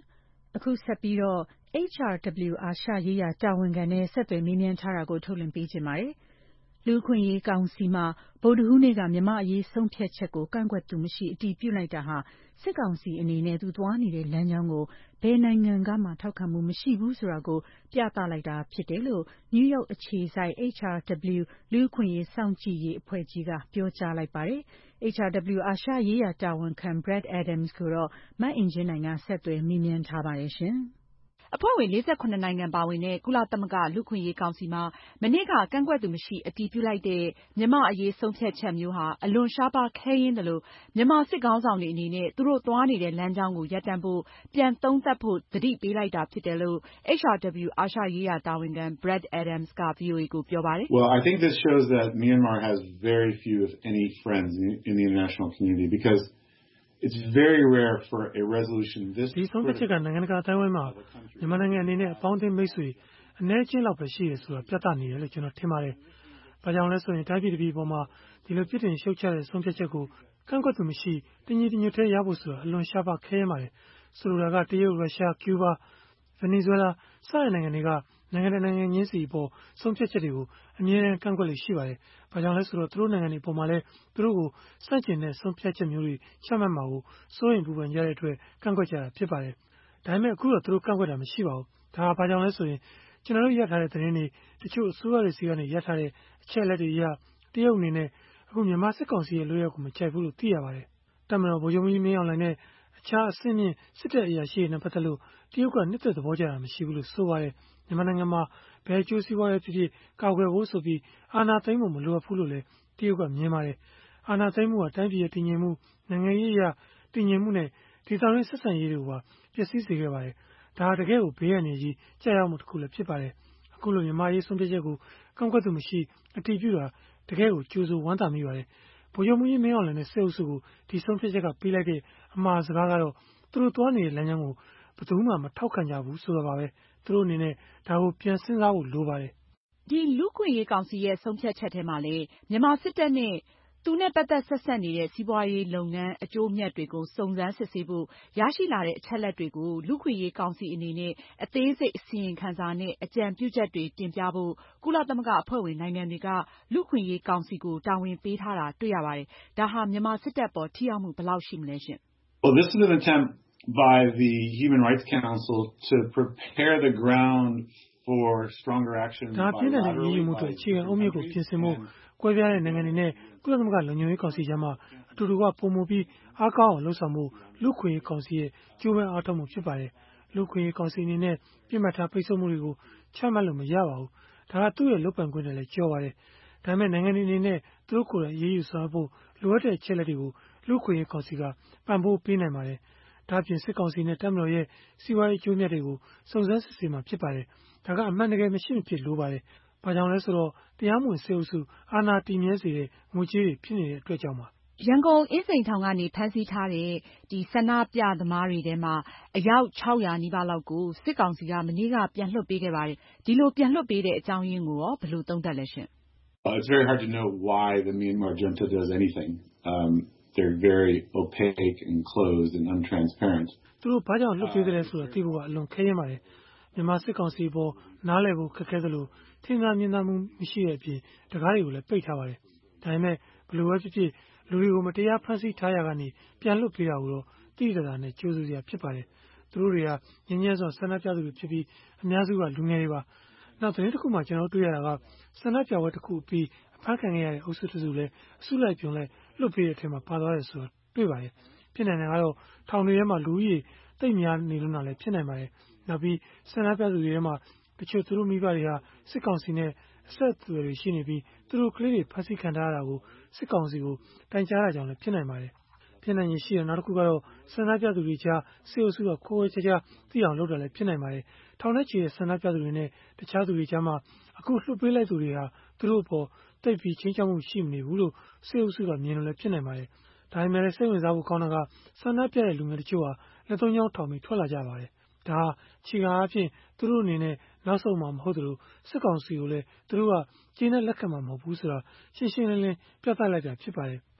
အခုဆက်ပြီးတော့ H R W အာရှရေးရာတာဝန်ခံနဲ့ဆက်သွယ်မေးမြန်းထားတာကိုထုတ်လွှင့်ပေးချင်ပါတယ်။လူ့အခွင့်အရေးကောင်စီမှာဗုဒ္ဓဟူးနေ့ကမြန်မာအရေးဆုံးဖြတ်ချက်ကိုကန့်ကွက်သူမရှိအတည်ပြုလိုက်တာဟာစစ်ကောင်စီအနေနဲ့သူသွားနေတဲ့လမ်းကြောင်းကိုဘယ်နိုင်ငံကမှထောက်ခံမှုမရှိဘူးဆိုတာကိုပြသလိုက်တာဖြစ်တယ်လို့နယူးယောက်အခြေစိုက် H R W လူ့အခွင့်အရေးစောင့်ကြည့်ရေးအဖွဲ့ကြီးကပြောကြားလိုက်ပါတယ်။ H R W အာရှရေးရာတာဝန်ခံ Brad Adams ကိုတော့မအင်ကြင်းနိုင်ကဆက်သွယ်မေးမြန်းထားပါတယ်ရှင်။အဖွဲ့ဝင်လေးဆယ့်ခုနှစ်နိုင်ငံပါဝင်တဲ့ကုလသမဂ္ဂလူ့အခွင့်အရေးကောင်စီမှာမနေ့ကကန့်ကွက်သူမရှိအတည်ပြုလိုက်တဲ့မြန်မာ့အရေးဆုံးဖြတ်ချက်မျိုးဟာအလွန်ရှားပါးခဲယဉ်းသလိုမြန်မာစစ်ခေါင်းဆောင်တွေအနေနဲ့သူတို့သွားနေတဲ့လမ်းကြောင်းကိုရပ်တန့်ဖို့ပြန်သုံးသပ်ဖို့သတိပေးလိုက်တာဖြစ်တယ်လို့ H R W အာရှရေးရာတာဝန်ခံ Brad Adams က ဗွီအိုအေကိုပြောပါတယ်။ Well, I think this shows that Myanmar has very few, if any, friends in the international community because it's very rare for a resolution this ဒီဆုံးဖြတ်ချက်ကနိုင်ငံတကာအတိုင်းအဝိုင်းမှာမြန်မာနိုင်ငံအနေနဲ့အပေါင်းအသင်းမိတ်ဆွေအနည်းချင်းလောက်ပဲရှိရဆိုတာပြသနေတယ်လို့ကျွန်တော်ထင်ပါတယ်။ဘာကြောင့်လဲဆိုရင်တိုင်းပြည်တစ်ပြည်ပေါ်မှာဒီလိုပြည်တင်ရှုတ်ချတဲ့ဆုံးဖြတ်ချက်ကိုကန့်ကွက်သူမရှိတညီတညွတ်တည်းရဖို့ဆိုတာအလွန်ရှားပါးခဲရပါတယ်။ဆိုလိုတာကတရုတ်ရုရှားကျူးဘားဗင်နီဇွဲလားစတဲ့နိုင်ငံတွေကနိုင်ငံတကာနိုင်ငံချင်းစီအပေါ်ဆုံးဖြတ်ချက်တွေကိုအမြဲတမ်းကန့်ကွက်လို့ရှိပါတယ်။ဘာကြောင့်လဲဆိုတော့သူတို့နိုင်ငံတွေပေါ်မှာလည်းသူတို့ကိုစန့်ကျင်တဲ့ဆုံးဖြတ်ချက်မျိုးတွေချမှတ်မှာကိုစိုးရိမ်ပူပန်ကြတဲ့အတွက်ကန့်ကွက်ကြတာဖြစ်ပါတယ်။ဒါပေမဲ့အခုတော့သူတို့ကန့်ကွက်တာမရှိပါဘူး။ဒါဘာကြောင့်လဲဆိုရင်ကျွန်တော်တို့ရထားတဲ့သတင်းတွေတချို့အစိုးရတွေစီကနေရထားတဲ့အချက်လက်တွေအရတရုတ်အနေနဲ့အခုမြန်မာစစ်ကောင်စီရဲ့လုပ်ရက်ကိုမချိုက်ဘူးလို့သိရပါတယ်။တမန်တော်ဗိုလ်ချုပ်ကြီးမင်းအောင်လှိုင်နဲ့အခြားအဆင့်မြင့်စစ်တပ်အရာရှိတွေနဲ့ပတ်သက်လို့တရုတ်ကနှစ်သက်သဘောကျတာမရှိဘူးလို့ဆိုပါတယ်။မြန်မာနိုင်ငံမှာဘယ်အကျိုးစီးပွားရေးဖြစ်ဖြစ်ကာကွယ်ဖို့ဆိုပြီးအာဏာသိမ်းဖို့မလိုအပ်ဘူးလို့လည်းတရုတ်ကမြင်ပါတယ်။အာဏာသိမ်းမှုကတိုင်းပြည်ရဲ့တည်ငြိမ်မှုနိုင်ငံရေးအရတည်ငြိမ်မှုနဲ့ဒေသတွင်းဆက်ဆံရေးတွေကိုပါပျက်စီးစေခဲ့ပါတယ်။ဒါတကယ်ကိုဘေးရန်ကြီးကြာရောက်မှုတစ်ခုလည်းဖြစ်ပါတယ်။အခုလိုမြန်မာရေးဆုံးဖြတ်ချက်ကိုကန့်ကွက်သူမရှိအတည်ပြုတာတကယ်ကိုကြိုးဆိုဝမ်းသာမိပါတယ်။ဗိုလ်ချုပ်မှုကြီးမင်းအောင်လှိုင်နဲ့စစ်အုပ်စုကိုဒီဆုံးဖြတ်ချက်ကပေးလိုက်တဲ့အမှားစကားကတော့သူတို့သွားနေတဲ့လမ်းကြောင်းကိုဘယ်သူမှမထောက်ခံကြဘူးဆိုတာပါပဲ။သူတို့အနေနဲ့ဒါကိုပြန်စဉ်းစားဖို့လိုပါတယ်။ဒီလူ့အခွင့်အရေးကောင်စီရဲ့ဆုံးဖြတ်ချက်ထဲမှာလည်းမြန်မာစစ်တပ်နဲ့သူနဲ့ပတ်သက်ဆက်စပ်နေတဲ့စီးပွားရေးလုပ်ငန်းအကျိုးအမြတ်တွေကိုစုံစမ်းစစ်ဆေးဖို့ရရှိလာတဲ့အချက်အလက်တွေကိုလူ့အခွင့်အရေးကောင်စီအနေနဲ့အသေးစိတ်အစီရင်ခံစာနဲ့အကြံပြုချက်တွေတင်ပြဖို့ကုလသမဂ္ဂအဖွဲ့ဝင်နိုင်ငံတွေကလူ့အခွင့်အရေးကောင်စီကိုတာဝန်ပေးထားတာတွေ့ရပါတယ်။ဒါဟာမြန်မာစစ်တပ်ပေါ်ထိရောက်မှုဘယ်လောက်ရှိမလဲရှင့်။ Well, this is an attempt by the Human Rights Council to prepare the ground for stronger action. ဒါပြင်းထန်တဲ့ရည်ရွယ်မှုတွေအခြေခံအုတ်မြစ်ကိုပြင်ဆင်ဖို့ကွဲပြားတဲ့နိုင်ငံတွေနဲ့ကုလသမဂ္ဂလုံခြုံရေးကောင်စီကြားမှာအတူတူကပုံမှုပြီးအားကောင်းအောင်လှုပ်ဆောင်မှုလူ့ခွင့်ရေးကောင်စီရဲ့ကြိုးပမ်းအားထုတ်မှုဖြစ်ပါတယ်။လူ့ခွင့်ရေးကောင်စီအနေနဲ့ပြစ်မှတ်ထားပိတ်ဆို့မှုတွေကိုချမှတ်လို့မရပါဘူး။ဒါကသူ့ရဲ့လုပ်ပိုင်ခွင့်တွေလည်းကျော်ပါတယ်။ဒါပေမဲ့နိုင်ငံတွေအနေနဲ့သူတို့ကိုယ်တိုင်ရေးယူဆောင်ဖို့လိုအပ်တဲ့အချက်လက်တွေကိုလူ့ခွင့်ရေးကောင်စီကပံ့ပိုးပေးနိုင်ပါတယ်။ဒါ့အပြင်စစ်ကောင်စီနဲ့တပ်မတော်ရဲ့စီးပွားရေးအကျိုးမြတ်တွေကိုစုံစမ်းစစ်ဆေးမှာဖြစ်ပါတယ်။ဒါကအမှန်တကယ်မရှိမဖြစ်လိုပါတယ်။ဘာကြောင့်လဲဆိုတော့တရားမဝင်စစ်အုပ်စုအာဏာတည်မြဲစေတဲ့ငွေကြေးတွေဖြစ်နေတဲ့အတွက်ကြောင့်ပါ။ရန်ကုန်အင်းစိန်ထောင်ကနေဖမ်းဆီးထားတဲ့ဒီဆန္ဒပြသမားတွေထဲမှာအယောက်ခြောက်ရာနီးပါးလောက်ကိုစစ်ကောင်စီကမနေ့ကပြန်လွှတ်ပေးခဲ့ပါတယ်။ဒီလိုပြန်လွှတ်ပေးတဲ့အကြောင်းရင်းကိုရောဘယ်လိုသုံးသပ်လဲရှင့်။ It's very hard to know why the Myanmar junta does anything. Um, they're very opaque and closed and untransparent. သူတို့ဘာကြောင့်လွှတ်ပေးကြလဲဆိုတာသိဖို့ကအလွန်ခဲယဉ်းပါတယ်။မြန်မာစစ်ကောင်စီပေါ်နားလည်ဖို့ခက်ခဲသလိုထင်သာမြင်သာမှုမရှိတဲ့အပြင်တကားတွေကိုလည်းပိတ်ထားပါတယ်။ဒါပေမဲ့ဘယ်လိုပဲဖြစ်ဖြစ်လူတွေကိုမတရားဖမ်းဆီးထားရကနေပြန်လွှတ်ပေးတာကိုတော့တိတိကျကျနဲ့ကြိုးစားစရာဖြစ်ပါတယ်။သူတို့တွေကငြင်းငြင်းစွာဆန္ဒပြသူတွေဖြစ်ပြီးအများစုကလူငယ်တွေပါ။နောက်သတင်းတစ်ခုမှကျွန်တော်တွေ့ရတာကဆန္ဒပြပွဲတစ်ခုပြီးအဖမ်းခံရတဲ့အုပ်စုတစ်စုလည်းအစုလိုက်ပြုံလိုက်လွှတ်ပေးတဲ့အထက်မှာပါသွားတယ်ဆိုတော့တွေ့ပါတယ်။ဖြစ်နိုင်တယ်ကတော့ထောင်တွေထဲမှာလူကြီးတိတ်များနေလို့လည်းဖြစ်နိုင်ပါတယ်။နောက်ပြီးဆန္ဒပြသူတွေထဲမှာတချို့သူတို့မိဘတွေဟာစစ်ကောင်စီနဲ့အဆက်အသွယ်တွေရှိနေပြီးသူတို့ကလေးတွေဖမ်းဆီးခံထားရတာကိုစစ်ကောင်စီကိုတိုင်ကြားတာကြောင့်လည်းဖြစ်နိုင်ပါတယ်။ဖြစ်နိုင်ရရှိတဲ့နောက်တစ်ခုကတော့ဆန္ဒပြသူတွေကြားစစ်အုပ်စုကခိုးဝဲချာချာသိအောင်လုပ်တာလည်းဖြစ်နိုင်ပါတယ်။ထောင်ထဲချီတဲ့ဆန္ဒပြသူတွေနဲ့တခြားသူတွေကြားမှာအခုလှုပ်ပေးလိုက်သူတွေဟာသူတို့အပေါ်တိတ်ပြီးချင်းချောက်မှုရှိမနေဘူးလို့စစ်အုပ်စုကမြင်လို့လည်းဖြစ်နိုင်ပါတယ်။ဒါပေမဲ့စိတ်ဝင်စားဖို့ကောင်းတာကဆန္ဒပြတဲ့လူငယ်တချို့ဟာလက်သုံးချောင်းထောင်ပြီးထွက်လာကြပါတယ်။ဒါခြေကားအဖြစ်သူတို့အနေနဲ့နောက်ဆုံးမှမဟုတ်သလိုစစ်ကောင်စီကိုလည်းသူတို့ကကျေနပ်လက်ခံမှာမဟုတ်ဘူးဆိုတာရှင်းရှင်းလင်းလင်းပြသလိုက်တာဖြစ်ပါတယ်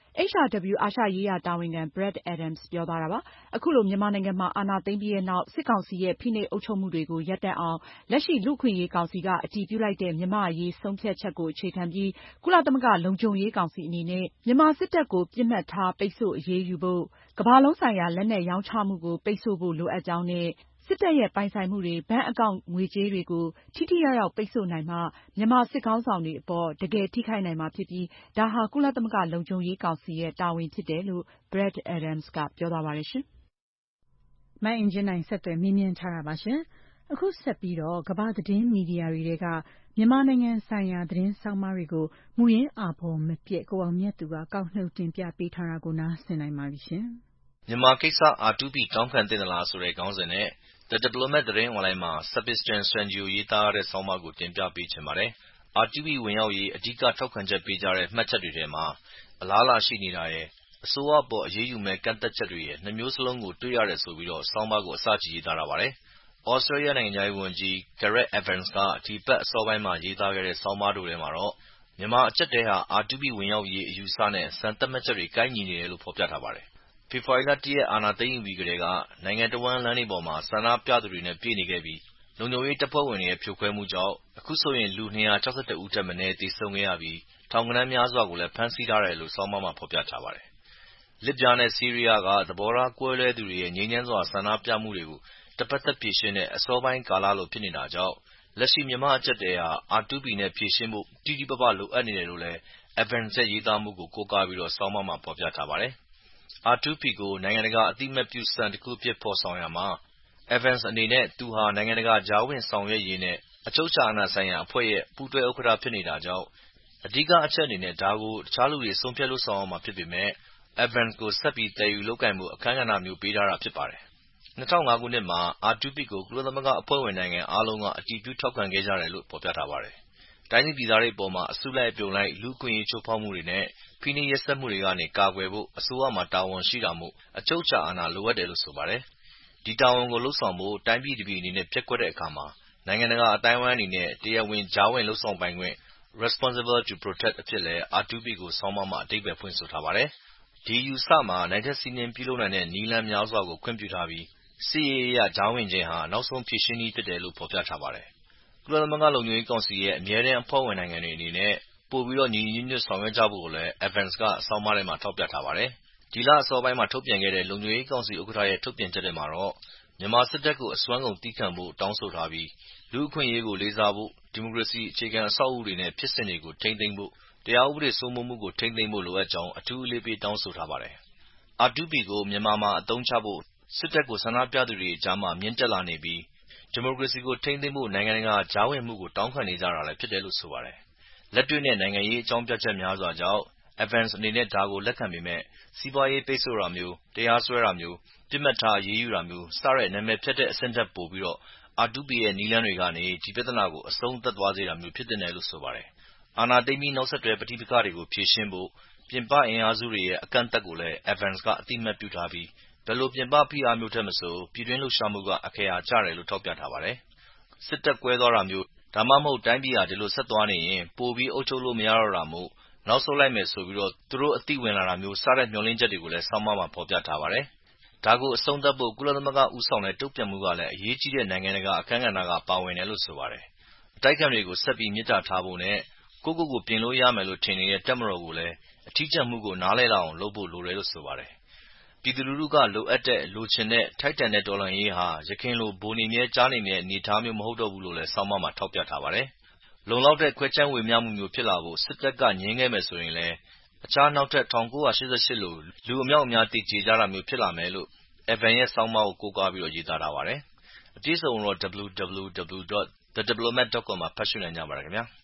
H R W အာရှရေးရာတာဝန်ခံ Brad Adams ပြောသွားတာပါ။ အခုလိုမြန်မာနိုင်ငံမှာအာဏာသိမ်းပြီးတဲ့နောက်စစ်ကောင်စီရဲ့ဖိနှိပ်အုပ်ချုပ်မှုတွေကိုရပ်တန့်အောင်လက်ရှိလူ့အခွင့်အရေးကောင်စီကအတည်ပြုလိုက်တဲ့မြန်မာ့အရေးဆုံးဖြတ်ချက်ကိုအခြေခံပြီးကုလသမဂ္ဂလုံခြုံရေးကောင်စီအနေနဲ့မြန်မာစစ်တပ်ကိုပစ်မှတ်ထားပိတ်ဆို့အရေးယူဖို့ကမ္ဘာလုံးဆိုင်ရာလက်နက်ရောင်းချမှုကိုပိတ်ဆို့ဖို့လိုအပ်ကြောင်းနဲ့စစ်တပ်ရဲ့ပိုင်ဆိုင်မှုတွေဘဏ်အကောင့်ငွေကြေးတွေကိုထိထိရောက်ရောက်ပိတ်ဆို့နိုင်မှမြန်မာစစ်ခေါင်းဆောင်တွေအပေါ်တကယ်ထိခိုက်နိုင်မှာဖြစ်ပြီးဒါဟာကုလသမဂ္ဂလုံခြုံရေးကောင်စီရဲ့တာဝန်ဖြစ်တယ်လို့ Brad Adams ကပြောသွားပါတယ်ရှင်။မအင်ကြင်းနိုင်ဆက်သွယ်မေးမြန်းထားတာပါရှင်။အခုဆက်ပြီးတော့ကမ္ဘာသတင်းမီဒီယာတွေထဲကမြန်မာနိုင်ငံဆိုင်ရာသတင်းဆောင်းပါးတွေကိုမူရင်းအာဘော်မပြည့်ကိုအောင်မြတ်သူကကောက်နှုတ်တင်ပြပေးထားတာကိုနားဆင်နိုင်ပါပြီရှင်။မြန်မာကိစ္စ အာတူးပီတောင်းခံသင့်သလားဆိုတဲ့ခေါင်းစဉ်နဲ့ The Diplomat သတင်းအွန်လိုင်းမှာ Sebastian Sanjio ရေးသားထားတဲ့ဆောင်းပါးကိုတင်ပြပေးချင်ပါတယ်။ အာတူးပီဝင်ရောက်ရေးအဓိကထောက်ခံချက်ပေးကြတဲ့မှတ်ချက်တွေထဲမှာအလားအလာရှိနေတာရယ်အစိုးရအပေါ်အရေးယူမဲ့ကန့်သက်ချက်တွေရယ်နှစ်မျိုးစလုံးကိုတွေ့ရတယ်ဆိုပြီးတော့ဆောင်းပါးကိုအစကြည့်ရေးသားထားပါတယ်။ Australia နိုင်ငံခြားရေးဝန်ကြီး Gareth Evans ကဒီပတ်အစောပိုင်းမှာရေးသားခဲ့တဲ့ဆောင်းပါးတိုထဲမှာတော့မြန်မာအကျပ်အတည်းဟာအာတူးပီဝင်ရောက်ရေးအယူအဆနဲ့စံသတ်မှတ်ချက်တွေကိုက်ညီနေတယ်လို့ဖော်ပြထားပါတယ်။ဖေဖော်ဝါရီလ၁ ရက်အာဏာသိမ်းယူပြီးကတည်းကနိုင်ငံတဝန်းလမ်းတွေပေါ်မှာဆန္ဒပြသူတွေနဲ့ပြည့်နေခဲ့ပြီးလုံခြုံရေးတပ်ဖွဲ့ဝင်တွေရဲ့ဖြိုခွဲမှုကြောင့်အခုဆိုရင်လူ၂၆၁ဦးထက်မနည်းသေဆုံးခဲ့ရပြီးထောင်ဂဏန်းများစွာကိုလည်းဖမ်းဆီးထားတယ်လို့ဆောင်းပါးမှာဖော်ပြထားပါတယ်။လစ်ဗျားနဲ့ဆီးရီးယားကသဘောထားကွဲလွဲသူတွေရဲ့ငြိမ်းချမ်းစွာဆန္ဒပြမှုတွေကိုတပတ်သက်ဖြေရှင်းတဲ့အစောပိုင်းကာလလိုဖြစ်နေတာကြောင့်လက်ရှိမြန်မာအကျပ်အတည်းဟာအာတူးပီနဲ့ဖြေရှင်းဖို့တိတိပပလိုအပ်နေတယ်လို့လည်း Evans ရဲ့ရေးသားမှုကိုကိုးကားပြီးတော့ဆောင်းပါးမှာဖော်ပြထားပါတယ်။ အာတူးပီကိုနိုင်ငံတကာအသိအမှတ်ပြုစံတစ်ခုအဖြစ်ဖော်ဆောင်ရာမှာ Evans အနေနဲ့သူဟာနိုင်ငံတကာကြားဝင်ဆောင်ရွက်ရေးနဲ့အချုပ်အခြာအာဏာဆိုင်ရာအဖွဲ့ရဲ့ပူးတွဲဥက္ကဋ္ဌဖြစ်နေတာကြောင့်အဓိကအချက်အနေနဲ့ဒါကိုတခြားလူတွေဆုံးဖြတ်လုပ်ဆောင်ရမှာဖြစ်ပေမဲ့ Evans ကိုဆက်ပြီးသယ်ယူလုပ်ကိုင်ဖို့အခန်းကဏ္ဍမျိုးပေးထားတာဖြစ်ပါတယ်။၂၀၀၅ခုနှစ်မှာအာတူးပီကိုကုလသမဂ္ဂအဖွဲ့ဝင်နိုင်ငံအားလုံးကအတည်ပြုထောက်ခံခဲ့ကြတယ်လို့ဖော်ပြထားပါတယ်။တိုင်းသူပြည်သားတွေအပေါ်အစုလိုက်အပြုံလိုက်လူ့အခွင့်အရေးချိုးဖောက်မှုတွေနဲ့ဖိနှိပ်ရက်စက်မှုတွေကနေကာကွယ်ဖို့အစိုးရမှာတာဝန်ရှိတာမို့အချုပ်အခြာအာဏာလိုအပ်တယ်လို့ဆိုပါတယ်။ဒီတာဝန်ကိုလုပ်ဆောင်ဖို့တိုင်းပြည်တပြည်အနေနဲ့ပျက်ကွက်တဲ့အခါမှာနိုင်ငံတကာအသိုင်းအဝိုင်းအနေနဲ့တရားဝင်ကြားဝင်လုပ်ဆောင်ပိုင်ခွင့် Responsible to Protect အဖြစ်လည်းအာတူးပီကိုဆောင်းပါးမှာအဓိပ္ပါယ်ဖွင့်ဆိုထားပါတယ်။ဒီအယူအဆမှာနိုင်ထက်စီးနင်းပြုလုပ်နိုင်တဲ့နည်းလမ်းများစွာကိုခွင့်ပြုထားပြီးစစ်ရေးအရကြားဝင်ခြင်းဟာနောက်ဆုံးဖြေရှင်းနည်းဖြစ်တယ်လို့ဖော်ပြထားပါတယ်။ကုလသမဂ္ဂလုံခြုံရေးကောင်စီရဲ့အမြဲတမ်းအဖွဲ့ဝင်နိုင်ငံတွေအနေနဲ့ပိုပြီးညီညီညွတ်ညွတ်ဆောင်ရွက်ကြဖို့ကိုလည်း Evans ကဆောင်းပါးထဲမှာထောက်ပြထားပါတယ်။ဒီလအစောပိုင်းမှာထုတ်ပြန်ခဲ့တဲ့လုံခြုံရေးကောင်စီဥက္ကဋ္ဌရဲ့ထုတ်ပြန်ချက်ထဲမှာတော့မြန်မာစစ်တပ်ကိုအစွမ်းကုန်သည်းခံဖို့တောင်းဆိုထားပြီးလူ့အခွင့်အရေးကိုလေးစားဖို့ဒီမိုကရေစီအခြေခံအဆောက်အဦတွေနဲ့ဖြစ်စဉ်တွေကိုထိန်းသိမ်းဖို့တရားဥပဒေစိုးမိုးမှုကိုထိန်းသိမ်းဖို့လိုအပ်ကြောင်းအထူးအလေးပေးတောင်းဆိုထားပါတယ်။အာတူးပီကိုမြန်မာမှာအသုံးချဖို့စစ်တပ်ကိုဆန္ဒပြသူတွေအကြားမှာမြင့်တက်လာနေပြီးဒီမိုကရေစီကိုထိန်းသိမ်းဖို့နိုင်ငံတကာကြားဝင်မှုကိုတောင်းခံနေကြတာလည်းဖြစ်တယ်လို့ဆိုပါတယ်။လက်တွေ့နဲ့နိုင်ငံရေးအကြောင်းပြချက်များစွာကြောင့် Evans အနေနဲ့ဒါကိုလက်ခံပေမဲ့စီးပွားရေးပိတ်ဆို့တာမျိုးတရားစွဲတာမျိုးပစ်မှတ်ထားအရေးယူတာမျိုးစတဲ့နာမည်ဖျက်တဲ့အဆင့်ထက်ပိုပြီးအာတူးပီရဲ့နည်းလမ်းတွေကနေဒီပြဿနာကိုအဆုံးသတ်သွားစေတာမျိုးဖြစ်သင့်တယ်လို့ဆိုပါတယ်။အာဏာသိမ်းပြီးနောက်ဆက်တွဲပဋိပက္ခတွေကိုဖြေရှင်းဖို့ပြင်ပအင်အားစုတွေရဲ့အကန့်အသတ်ကိုလည်း Evans ကအသိအမှတ်ပြုထားပြီးဘယ်လိုပြင်ပဖိအားမျိုးထက်မဆိုပြည်တွင်းလှုပ်ရှားမှုကအခရာကျတယ်လို့ထောက်ပြထားပါတယ်။စစ်တပ်ကွဲသွားတာမျိုးဒါမှမဟုတ်တိုင်းပြည်ဟာဒီလိုဆက်သွားနေရင်ပိုပြီးအုပ်ချုပ်လို့မရတော့တာမို့နောက်ဆုတ်လိုက်မယ်ဆိုပြီးသူတို့အသိဝင်လာတာမျိုးစတဲ့မျှော်လင့်ချက်တွေကိုလည်းဆောင်းပါးမှာဖော်ပြထားပါတယ်။ဒါကိုအဆုံးသတ်ဖို့ကုလသမဂ္ဂဦးဆောင်တဲ့တုန့်ပြန်မှုကလည်းအရေးကြီးတဲ့နိုင်ငံတကာအခန်းကဏ္ဍကပါဝင်တယ်လို့ဆိုပါတယ်။အတိုက်အခံတွေကိုဆက်ပြီးမေတ္တာထားဖို့နဲ့ကိုယ့်ကိုယ်ကိုပြင်လို့ရမယ်လို့ထင်နေတဲ့တပ်မတော်ကိုလည်းအထီးကျန်မှုကိုနားလည်လာအောင်လုပ်ဖို့လိုတယ်လို့ဆိုပါတယ်။ပြည်သူလူထုကလိုအပ်တဲ့လိုချင်တဲ့ထိုက်တန်တဲ့တော်လှန်ရေးဟာယခင်လိုဗိုလ်နေမြဲကြားနေမြဲအနေအထားမျိုးမဟုတ်တော့ဘူးလို့လည်းဆောင်းပါးမှာထောက်ပြထားပါတယ်။လုံလောက်တဲ့ခွဲခြမ်းဝေမျှမှုမျိုးဖြစ်လာဖို့စစ်တပ်ကငြင်းခဲ့မယ်ဆိုရင်လည်းအခြားနောက်ထပ်၁၉၈၈လိုလူအမြောက်အများသေကြေကြတာမျိုးဖြစ်လာမယ်လို့ Evans ရဲ့ဆောင်းပါးကိုကိုးကားပြီးရေးသားထားပါတယ်။အပြည့်အစုံကိုတော့ double-u double-u double-u dot the diplomat dot com မှာဖတ်ရှုနိုင်ကြပါတယ်ခင်ဗျာ။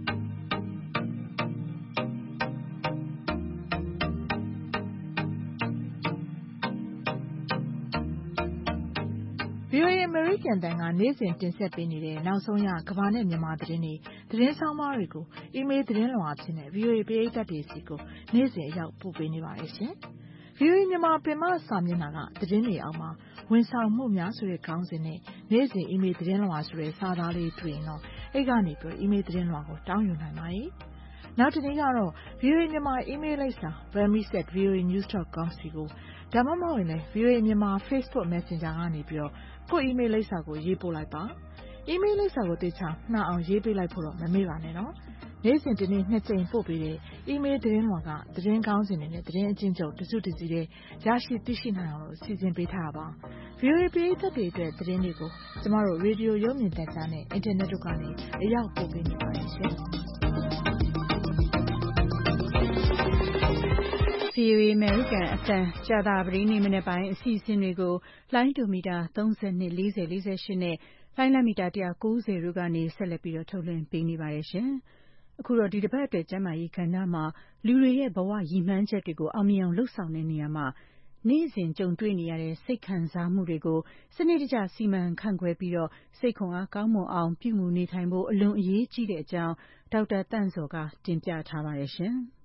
ဗွီအိုအေအမေရိကန်အသံကနေ့စဉ်တင်ဆက်ပေးနေတဲ့နောက်ဆုံးရကမ္ဘာနဲ့မြန်မာသတင်းတွေသတင်းဆောင်းပါးတွေကိုအီးမေးလ်သတင်းလွှာအဖြစ်နဲ့ ဗွီအိုအေပရိသတ်တွေဆီကိုနေ့စဉ်အရောက်ပို့ပေးနေပါတယ်ရှင်။ ဗွီအိုအေမြန်မာပင်မစာမျက်နှာကသတင်းတွေအောက်မှာဝန်ဆောင်မှုများဆိုတဲ့ခေါင်းစဉ်နဲ့နေ့စဉ်အီးမေးလ်သတင်းလွှာဆိုတဲ့စာသားလေးတွေ့ရင်တော့အဲ့ကနေပြီးအီးမေးလ်သတင်းလွှာကိုတောင်းယူနိုင်ပါတယ်။နောက်တနေ့ကတော့ ဗွီအိုအေမြန်မာ email လိပ်စာ burmese at v o a news dot com စီကိုဒါမှမဟုတ်ရင်လည်း ဗွီအိုအေမြန်မာ Facebook Messenger ကနေပြီးတော့ကိုယ့် email လိပ်စာကိုရေးပို့လိုက်ပါ email လိပ်စာကိုတေချာမှန်အောင်ရေးပေးလိုက်ဖို့တော့မမေ့ပါနဲ့နော်နေ့စဉ်ဒီနေ့နှစ်ကြိမ်ပို့ပေးတဲ့ email သတင်းလွှာကသတင်းကောင်းစင်တွေနဲ့သတင်းအချင်းချုပ်တစုတစည်းတဲ့ရရှိသိရှိနိုင်အောင်လို့စီစဉ်ပေးထားတာပါ ဗွီအိုအေ ပရိသတ်တွေအတွက်သတင်းတွေကိုကျမတို့ရေဒီယိုရုပ်မြင်သံကြားနဲ့အင်တာနက်တို့ကနေအရောက်ပို့ပေးနေပါတယ်ရှင်ဗွီအိုအေ American အသံကြာသပတေးနေ့မနေ့ပိုင်းအစီအစဉ်တွေကိုလိုင်းဒိုမီတာသုံး၂ ၄၀ ၄၈နဲ့လိုင်းလမီတာ၁၉၀တို့ကနေဆက်လက်ပြီးတော့ထုတ်လွှင့်ပေးနေပါတယ်ရှင်။အခုတော့ဒီတစ်ပတ်အတွက်ကျန်းမာရေးကဏ္ဍမှာလူတွေရဲ့ဘဝရည်မှန်းချက်တွေကိုအောင်မြင်အောင်လှုပ်ဆောင်တဲ့နေရာမှာနေ့စဉ်ကြုံတွေ့နေရတဲ့စိတ်ခံစားမှုတွေကိုစနစ်တကျစီမံခန့်ခွဲပြီးတော့စိတ်ခွန်အားကောင်းမွန်အောင်ပြုမှုနေထိုင်ဖို့အလွန်အရေးကြီးတဲ့အကြောင်းဒေါက်တာတန့်စောကတင်ပြထားပါတယ်ရှင်။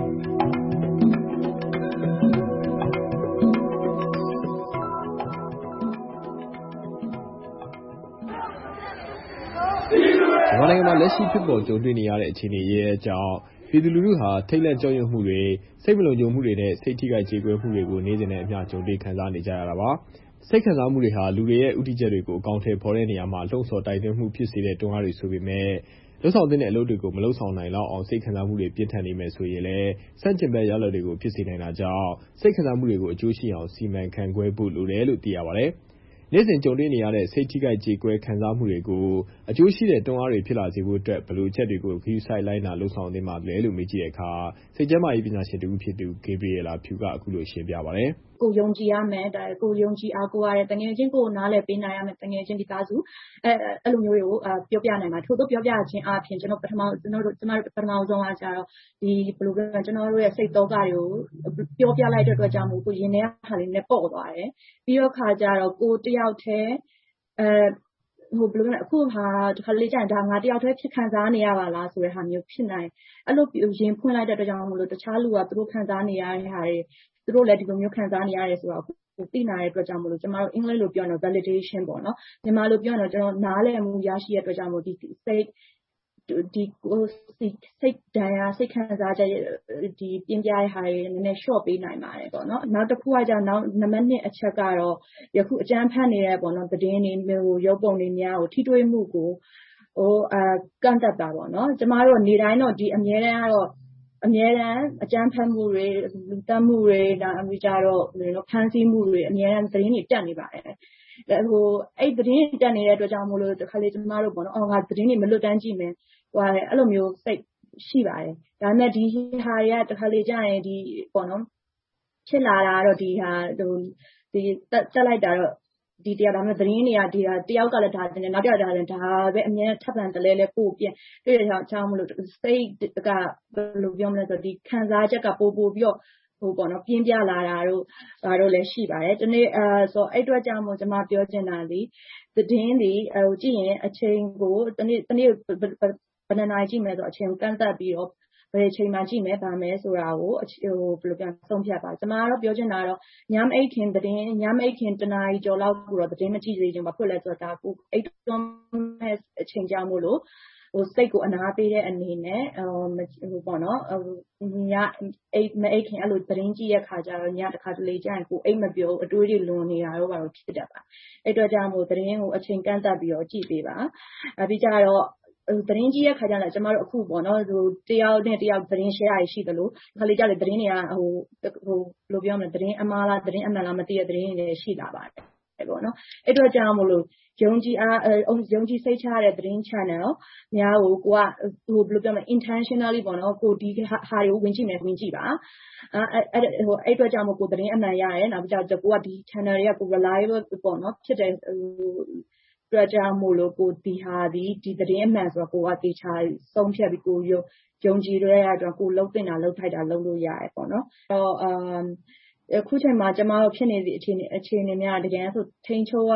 မြန်မာနိုင်ငံမှာလက်ရှိဖြစ်ပေါ်ကြုံတွေ့နေရတဲ့အခြေအနေရဲ့အကြောင်းပြည်သူလူထုဟာထိတ်လန့်ကြောက်ရွံ့မှုတွေစိတ်မလုံခြုံမှုတွေနဲ့စိတ်ထိခိုက်ကြေကွဲမှုတွေကိုနေ့စဉ်နဲ့အမျှကြုံတွေ့ခံစားနေကြရတာပါစိတ်ခံစားမှုတွေဟာလူတွေရဲ့ဥတီချက်တွေကိုအကောင့်ထဲပေါ်တဲ့နေရာမှာလှုံ့ဆော်တိုက်တွန်းမှုဖြစ်စေတဲ့တွန်းအားတွေဆိုပေမဲ့လှုပ်ဆောင်တဲ့အလုပ်တွေကိုမလှုပ်ဆောင်နိုင်တော့အောင်စိတ်ခံစားမှုတွေပြင်းထန်နေမယ်ဆိုရင်လည်းစန့်ကျင်ဘက်ရလဒ်တွေကိုဖြစ်စေနိုင်တာကြောင့်စိတ်ခံစားမှုတွေကိုအကျိုးရှိအောင်စီမံခန့်ခွဲဖို့လိုတယ်လို့သိရပါတယ်နေ့စဉ်ကြုံတွေ့နေရတဲ့စိတ်ထိခိုက်ကြေကွဲခံစားမှုတွေကိုအကျိုးရှိတဲ့တွန်းအားတွေဖြစ်လာစေဖို့အတွက်ဘယ်လိုချက်တွေကိုခရီးဆိုင်လိုက်နာလှုပ်ဆောင်သင့်ပါလဲလို့မေးကြည့်တဲ့အခါစိတ်ကျန်းမာရေးပညာရှင်တူဖြစ်သူဂေဘရီယယ်လာဖြူကအခုလိုရှင်းပြပါတယ်ကိုယုံကြည်ရမယ်ဒါကိုယုံကြည်အားကိုရတဲ့တကယ်ချင်းကိုနားလည်ပေးနိုင်ရမယ်တကယ်ချင်းဒီသားစုအဲအဲ့လိုမျိုးတွေကိုပြောပြနိုင်မှာထို့သောပြောပြခြင်းအပြင်ကျွန်တော်ပထမကျွန်တော်တို့ကျွန်တော်ပထမဆုံးကကြတော့ဒီဘယ်လိုပြောကျွန်တော်တို့ရဲ့စိတ်သောကတွေကိုပြောပြလိုက်တဲ့အတွက်ကြောင့်မို့ကိုရင်ထဲဟာလေးနဲ့ပေါ့သွားတယ်ပြီးတော့ခါကြတော့ကိုတယောက်တည်းအဲဟိုဘယ်လိုလဲအခုဟာဒီခါလေးကျရင်ဒါငါတယောက်တည်းဖြစ်ခံစားနေရပါလားဆိုတဲ့ဟာမျိုးဖြစ်နိုင်အဲ့လိုရင်ဖွင့်လိုက်တဲ့အတွက်ကြောင့်မို့လို့တခြားလူကသူတို့ခံစားနေရတဲ့ဟာတွေသူတို့လည်းဒီလိုမျိုးခံစားနေရတယ်ဆိုတော့ကိုသိနိုင်တဲ့အတွက်ကြောင့်မလို့ကျမတို့အင်္ဂလိပ်လိုပြောရင် validation ပေါ့နော်မြန်မာလိုပြောရင်တော့ကျွန်တော်နားလည်မှုရရှိတဲ့အတွက်ကြောင့်မို့ဒီစိတ်ဒီကိုစိတ်ဒဏ်ရာစိတ်ခံစားချက်ဒီပြင်းပြတဲ့ဟာတွေနည်းနည်း short ပေးနိုင်ပါတယ်ပေါ့နော်နောက်တစ်ခုကကြောင့်နောက်နံပါတ်နှစ်အချက်ကတော့ယခုအကြမ်းဖက်နေတဲ့ပေါ့နော်သတင်းတွေမျိုးရုပ်ပုံတွေများကိုထိတွေ့မှုကိုဟိုအာကန့်သက်တာပေါ့နော်ကျမတို့နေတိုင်းတော့ဒီအများတန်းကတော့အများတန်းအကြမ်းဖက်မှုတွေလူသတ်မှုတွေဒါအမျိုးကြတော့ဖမ်းဆီးမှုတွေအများတန်းသတင်းတွေတက်နေပါတယ်ဟိုအဲ့သတင်းတက်နေတဲ့အတွက်ကြောင့်မို့လို့တစ်ခါလေကျမတို့ပေါ့နော်အော်ငါသတင်းတွေမလွတ်တမ်းကြည့်မယ်ဟိုအဲ့လိုမျိုးစိတ်ရှိပါတယ်ဒါပေမဲ့ဒီဟာတွေကတစ်ခါလေကြာရင်ဒီပေါ့နော်ဖြစ်လာတာတော့ဒီဟာဟိုဒီတက်လိုက်တာတော့ဒီတရားဒါမှမဟုတ်သတင်းတွေကဒီဟာတယောက်ကလည်းဒါတင်တယ်နောက်တစ်ယောက်ကဒါတင်ဒါပဲအမြဲထပ်ပံတလဲလဲပို့ပြတွေ့ရအောင်ချောင်းမလို့စိတ်ကဘယ်လိုပြောမလဲဆိုဒီခံစားချက်ကပို့ပို့ပြီးတော့ဟိုပေါ့နော်ပြင်းပြလာတာတို့ဒါတို့လည်းရှိပါတယ်ဒီနေ့အဲဆိုအဲ့အတွက်ကြောင့်မို့ကျွန်မပြောချင်တာလေသတင်းတွေဟိုကြည့်ရင်အချိန်ကိုဒီနေ့ဒီနေ့ဘယ်နှနာရီကြည့်မယ်ဆိုအချိန်ကိုကန့်သတ်ပြီးတော့ဘယ်အချိန်မှကြည့်မယ်ဗာမယ်ဆိုတာကိုဟိုဘယ်လိုပြောဆုံးဖြတ်ပါကျွန်မကတော့ပြောချင်တာတော့ညမအိတ်ခင်သတင်းညမအိတ်ခင်တနာရီကျော်လောက်ကိုတော့သတင်းမကြည့်သေးခြင်းဘာဖြစ်လဲဆိုတော့ဒါကိုအိတ်တွန်းမဲ့အချိန်ကြောင့်မို့လို့ဟိုစိတ်ကိုအနာပေးတဲ့အနေနဲ့ဟိုပေါ့နော်ညအိတ်မအိတ်ခင်အဲ့လိုသတင်းကြည့်တဲ့ခါကျတော့ညတစ်ခါတလေကြာရင်ကိုအိတ်မပြောအတွေးတွေလွန်နေတာတော့ဘာလို့ဖြစ်တတ်ပါအဲ့တော့ကြောင့်မို့သတင်းကိုအချိန်ကန့်သတ်ပြီးတော့ကြည့်ပေးပါအပြီးကြတော့သတင်းကြီးရဲ့ခါကျတော့ကျမတို့အခုပေါ့နော်ဟိုတယောက်နဲ့တယောက်သတင်း share ရရှိသလိုခါလေးကြလေသတင်းတွေကဟိုဟိုဘယ်လိုပြောမလဲသတင်းအမှားလားသတင်းအမှန်လားမသိတဲ့သတင်းတွေလည်းရှိလာပါတယ်ပေါ့နော်အဲ့တော့ကြောင့်မို့လို့ယုံကြည်အားယုံကြည်စိတ်ချတဲ့သတင်း channel များကိုကိုကဟိုဘယ်လိုပြောမလဲ intentionally ပေါ့နော်ကိုဒီဟာတွေကိုဝင်ကြည့်မယ်ဝင်ကြည့်ပါအဲ့ဟိုအဲ့အတွက်ကြောင့်မို့ကိုသတင်းအမှန်ရတယ်နောက်ပြီးတော့ကိုကဒီ channel တွေကကို reliable ပေါ့နော်ဖြစ်တဲ့ဟိုအတွက်ကြောင့်မို့လို့ကိုဒီဟာဒီဒီသတင်းအမှန်ဆိုတော့ကိုကတေချာဆုံးဖြတ်ပြီးကိုယုံယုံကြည်ရတဲ့အတွက်ကိုလုံးတင်တာလုံးထိုက်တာလုံးလို့ရတယ်ပေါ့နော်အဲ့တော့အမ်အခုချိန်မှာကျမတို့ဖြစ်နေသည့်အခြေအနေအခြေအနေများတကယ်ဆိုထိန်းချုပ်က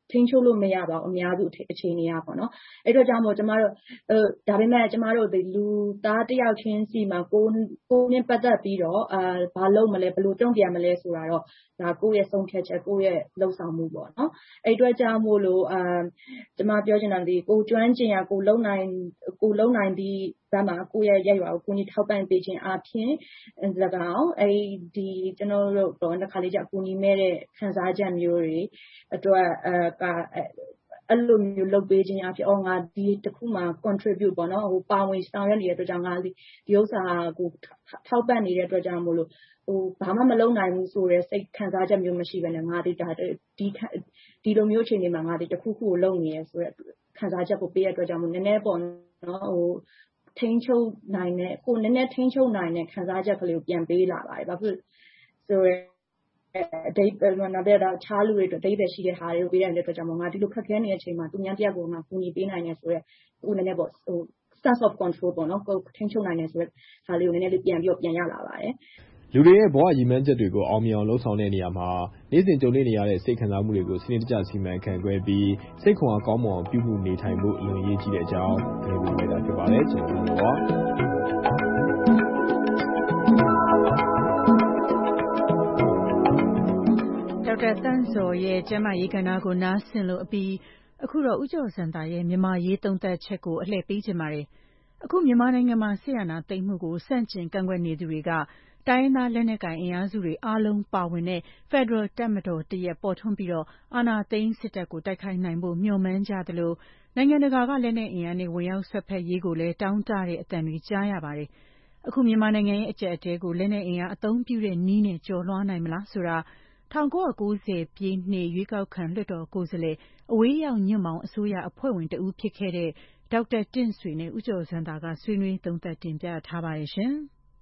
ထိန်းချုပ်လို့မရပါဘူးအများစုအခြေအနေရပေါ့နော်အဲ့တော့ကြောင့်မို့ကျမတို့အဲဒါပေမဲ့ကျမတို့ဒီလူသားတယောက်ချင်းစီမှာကိုကိုနဲ့ပတ်သက်ပြီးတော့အာဘာလုပ်မလဲဘယ်လိုတုံ့ပြန်မလဲဆိုတာတော့ဒါကိုယ့်ရဲ့ဆုံးဖြတ်ချက်ကိုယ့်ရဲ့လှုပ်ဆောင်မှုပေါ့နော်အဲ့အတွက်ကြောင့်မို့လို့အာကျမပြောချင်တာဒီကိုကျွမ်းကျင်ရကိုလုံနိုင်ကိုလုံနိုင်ဒီဘက်မှာကိုယ့်ရဲ့ရက်ရွာကိုကိုကြီးထောက်ပံ့ပေးခြင်းအပြင်၎င်းအဲ့ဒီကျွန်တော်တို့တော့တစ်ခါလေးကြာကိုကြီးမဲ့တဲ့ခံစားချက်မျိုးတွေအတွက်အဲအဲ့လိုမျိုးလုပ်ပေးခြင်းအဖြစ်အော်ငါဒီတစ်ခုမှ contribute ပေါ့နော်ဟိုပါဝင်ဆောင်ရွက်နေတဲ့အတွက်ကြောင့်ငါဒီဥစ္စာကိုထောက်ပံ့နေတဲ့အတွက်ကြောင့်မို့လို့ဟိုဘာမှမလုပ်နိုင်ဘူးဆိုတဲ့စိတ်ခံစားချက်မျိုးမရှိဘဲနဲ့ငါဒီဒါဒီဒီလိုမျိုးအခြေအနေမှာငါဒီတစ်ခုခုကိုလုပ်နေရဆိုတဲ့ခံစားချက်ကိုပေးရတဲ့အတွက်ကြောင့်မို့နည်းနည်းပေါ့နော်ဟိုထိန်းချုပ်နိုင်တဲ့ကိုနည်းနည်းထိန်းချုပ်နိုင်တဲ့ခံစားချက်ကလေးကိုပြန်ပေးလာပါတယ်ဘာဖြစ်ဆိုရဲအတိတ်ကနောက်တဲ့တော့ချားလူတွေအတွက်အတိတ်ပဲရှိတဲ့ဟာတွေကိုပေးရတဲ့အတွက်ကြောင့်မို့ငါဒီလိုခက်ခဲနေတဲ့အချိန်မှာသူများတယောက်ကိုငါကူညီပေးနိုင်နေဆိုရဲအခုနည်းနည်းပေါ့ဟို sense of control ပေါ့နော်ကိုထိန်းချုပ်နိုင်နေဆိုရဲဟာလေးကိုနည်းနည်းလေးပြန်ပြီးတော့ပြန်ရလာပါတယ်လူတွေရဲ့ဘဝရည်မှန်းချက်တွေကိုအောင်မြင်အောင်လှုံ့ဆော်တဲ့နေရာမှာနေ့စဉ်ကြုံတွေ့နေရတဲ့စိတ်ခံစားမှုတွေကိုစနစ်တကျစီမံခန့်ခွဲပြီးစိတ်ခွန်အားကောင်းမွန်အောင်ပြုမှုနေထိုင်ဖို့အလွန်အရေးကြီးတဲ့အကြောင်းပြောပြပေးတာဖြစ်ပါတယ်ကျွန်တော်တို့ပါဒေါက်တာတန်းစောရဲ့ကျန်းမာရေးကဏ္ဍကိုနားဆင်လို့အပြီးအခုတော့ဦးကျော်စံတာရဲ့မြန်မာရေးသုံးသပ်ချက်ကိုအလှည့်ပေးချင်ပါတယ်အခုမြန်မာနိုင်ငံမှာဆီယနာသိမ်းမှုကိုစန့်ကျင်ကန့်ကွက်နေသူတွေကတိုင်းရင်းသားလက်နက်ကိုင်အင်အားစုတွေအားလုံးပါဝင်တဲ့ Federal တပ်မတော်တရက်ပေါ်ထွန်းပြီးတော့အာဏာသိမ်းစစ်တပ်ကိုတိုက်ခိုက်နိုင်ဖို့မျှော်မှန်းကြသလိုနိုင်ငံတကာကလက်နက်အင်အားနဲ့ဝင်ရောက်ဆွတ်ဖက်ရေးကိုလည်းတောင်းတတဲ့အသံတွေကြားရပါတယ်အခုမြန်မာနိုင်ငံရဲ့အကြက်အတဲကိုလက်နက်အင်အားအသုံးပြုတဲ့နည်းနဲ့ကျော်လွှားနိုင်မလားဆိုတာ၁၉၉၀ပြည့်နှစ်ရွေးကောက်ခံလွှတ်တော်ကိုယ်စားလှယ်အဝေးရောက်ညွန့်မောင်အစိုးရအဖွဲ့ဝင်တဦးဖြစ်ခဲ့တဲ့ဒေါက်တာတင့်ဆွေနဲ့ဦးကျော်စံတာကဆွေးနွေးသုံးသပ်တင်ပြထားပါတယ်ရှင်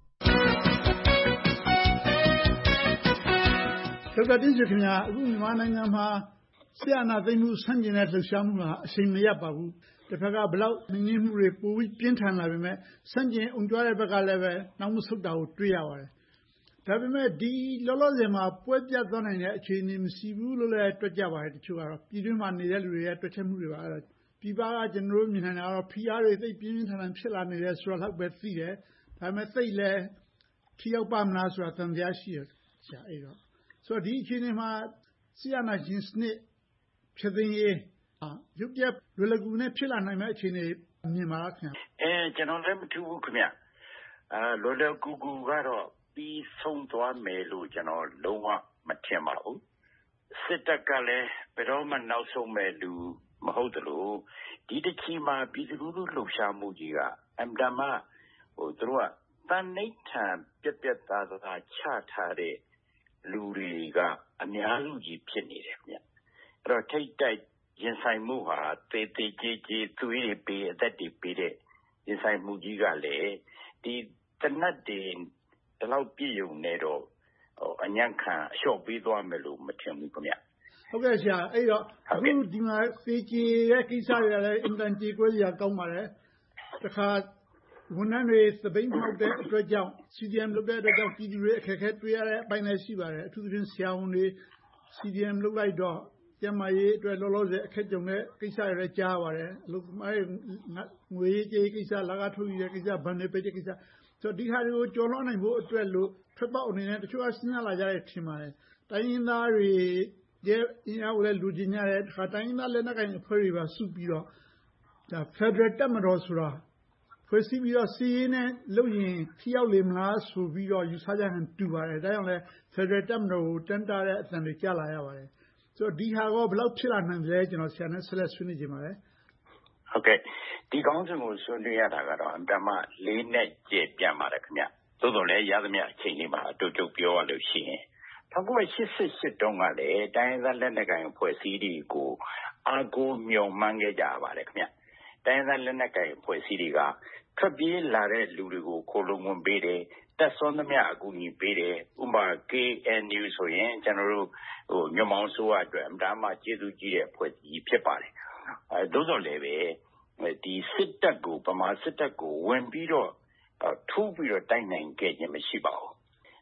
ဒေါက်တာတင့်ဆွေခင်ဗျာအခုမြန်မာနိုင်ငံမှာဆီယနာသိမ်းမှုဆန့်ကျင်တဲ့လှုပ်ရှားမှုဟာအချိန်မရပါဘူးတစ်ဖက်ကဘလောက်နှိမ့်နှင်းမှုတွေပိုပြီးပြင်းထန်လာပေမဲ့ဆန့်ကျင်အောင်ကြွားတဲ့ဘက်ကလည်းပဲနောက်မဆုတ်တာကိုတွေ့ရပါတယ်ဒါပေမဲ့ဒီလောလောဆယ်မှာပွဲပြတ်သွားနိုင်တဲ့အခြေအနေမရှိဘူးလို့လည်းတွက်ကြပါတယ်တချို့ကတော့ပြည်တွင်းမှာနေတဲ့လူတွေရဲ့တွက်ချက်မှုတွေပါအဲ့တော့ပြည်ပကကျွန်တော်တို့မြင်နေတာကတော့ P R တွေသိပ်ပြင်းပြင်းထန်ထန်ဖြစ်လာနေတယ်ဆိုတော့လောက်ပဲသိတယ်ဒါပေမဲ့သိပ်လည်းထိရောက်ပါမလားဆိုတာသံသယရှိတယ်ဆရာအဲ့တော့ဆိုတော့ဒီအခြေအနေမှာဆီယနာရှင်စနစ်ဖြစ်သိရေးရုပ်ပြလွယ်လကူနဲ့ဖြစ်လာနိုင်မဲ့အခြေအနေမြင်ပါလားခင်ဗျအဲကျွန်တော်လည်းမထူးဘူးခင်ဗျအဲလွယ်လကူကူကတော့ပြီးဆုံးသွားမယ်လို့ကျွန်တော်လုံးဝမထင်ပါဘူးစစ်တပ်ကလည်းဘယ်တော့မှနောက်ဆုံးမဲ့လူမဟုတ်တယ်လို့ဒီတစ်ချီမှာပြည်သူလူထုလှုပ်ရှားမှုကြီးကအမ်ဒမဟိုတို့ကတန်နိဋ္ဌံပြက်ပြက်သားသားချထားတဲ့လူတွေကအများစုကြီးဖြစ်နေတယ်ခင်ဗျအဲ့တော့ထိတ်တိုက်ရင်ဆိုင်မှုဟာတေးသေးကြီးကြီးသွေးတွေပေးအသက်တွေပေးတဲ့ရင်ဆိုင်မှုကြီးကလည်းဒီတနတ်တွေဒီလောက်ပြည့်ုံနေတော့အညံ့ခံအလျှော့ပေးသွားမယ်လို့မထင်ဘူးခင်ဗျဟုတ်ကဲ့ဆရာအဲ့တော့အခုဒီမှာသေချေရဲ့ကိစ္စတွေကလည်းအင်တန်ကြေကွဲစရာကောင်းပါတယ်တခါဝန်ထမ်းတွေသပိတ်မှောက်တဲ့အတွက်ကြောင့် C D M လုပ်တဲ့အတွက်ကြောင့်ပြည်သူတွေအခက်အခဲတွေ့ရတဲ့အပိုင်းလည်းရှိပါတယ်အထူးသဖြင့်ဆရာဝန်တွေ C D M လုပ်လိုက်တော့ကျန်းမာရေးအတွက်လောလောဆယ်အခက်ကြုံတဲ့ကိစ္စတွေကြားပါတယ်အလုပ်သမားတွေငွေကြေးကိစ္စလကားထုတ်ရတဲ့ကိစ္စဗန်တွေပိတ်တဲ့ကိစ္စဆိုတော့ဒီဟာတွေကိုကျော်လွှားနိုင်ဖို့အတွက်လို့ထွက်ပေါက်အနေနဲ့တချို့ကစဉ်းစားလာကြတယ်ထင်ပါတယ်တိုင်းရင်းသားတွေရဲ့အင်အားကိုလည်းလူကျင်ကြတယ်တခါတိုင်းရင်းသားလက်နက်ကိုင်အဖွဲ့တွေပါစုပြီးတော့ဒါ Federal တပ်မတော်ဆိုတာဖွဲ့စည်းပြီးတော့စီးရင်နဲ့လုပ်ရင်ထိရောက်လေမလားဆိုပြီးတော့ယူဆကြဟန်တူပါတယ်ဒါကြောင့်လည်း Federal တပ်မတော်ကိုတန်းတားတဲ့အသံတွေကြားလာရပါတယ်ဆိုတော့ဒီဟာကဘယ်လောက်ဖြစ်လာနိုင်လဲကျွန်တော်ဆရာနဲ့ဆက်လက်ဆွေးနွေးကြပါမယ်ဟုတ်ကဲ့ဒီကောင်းစဉ်ကိုဆွေးနွေးရတာကတော့အမှန်မှလေးနဲ့ကြည့်ပြန်ပါတယ်ခင်ဗျသို့တော်လည်းရသမျှအချိန်လေးမှာအတူတူပြောရလို့ရှိရင်၁၉၈၈တုန်းကလည်းတိုင်းရင်းသားလက်နက်ကိုင်အဖွဲ့အစည်းတွေကိုအားကိုးမျှော်မှန်းခဲ့ကြပါတယ်ခင်ဗျတိုင်းရင်းသားလက်နက်ကိုင်အဖွဲ့အစည်းတွေကထွက်ပြေးလာတဲ့လူတွေကိုခိုလုံဝင်ပေးတယ်တက်ဆွမ်းသမျှအကူအညီပေးတယ်ဥပမာ K N U ဆိုရင်ကျွန်တော်တို့ဟိုညမောင်ဆိုးအတွက်အမှန်မှကျေးဇူးကြီးတဲ့အဖွဲ့ကြီးဖြစ်ပါတယ်အဲသို့တော်လည်းပဲဒီစစ်တပ်ကိုပမာစစ်တပ်ကိုဝင်ပြီးတော့ထိုးပြီးတော့တိုက်နိုင်ခဲ့ခြင်းမရှိပါဘူး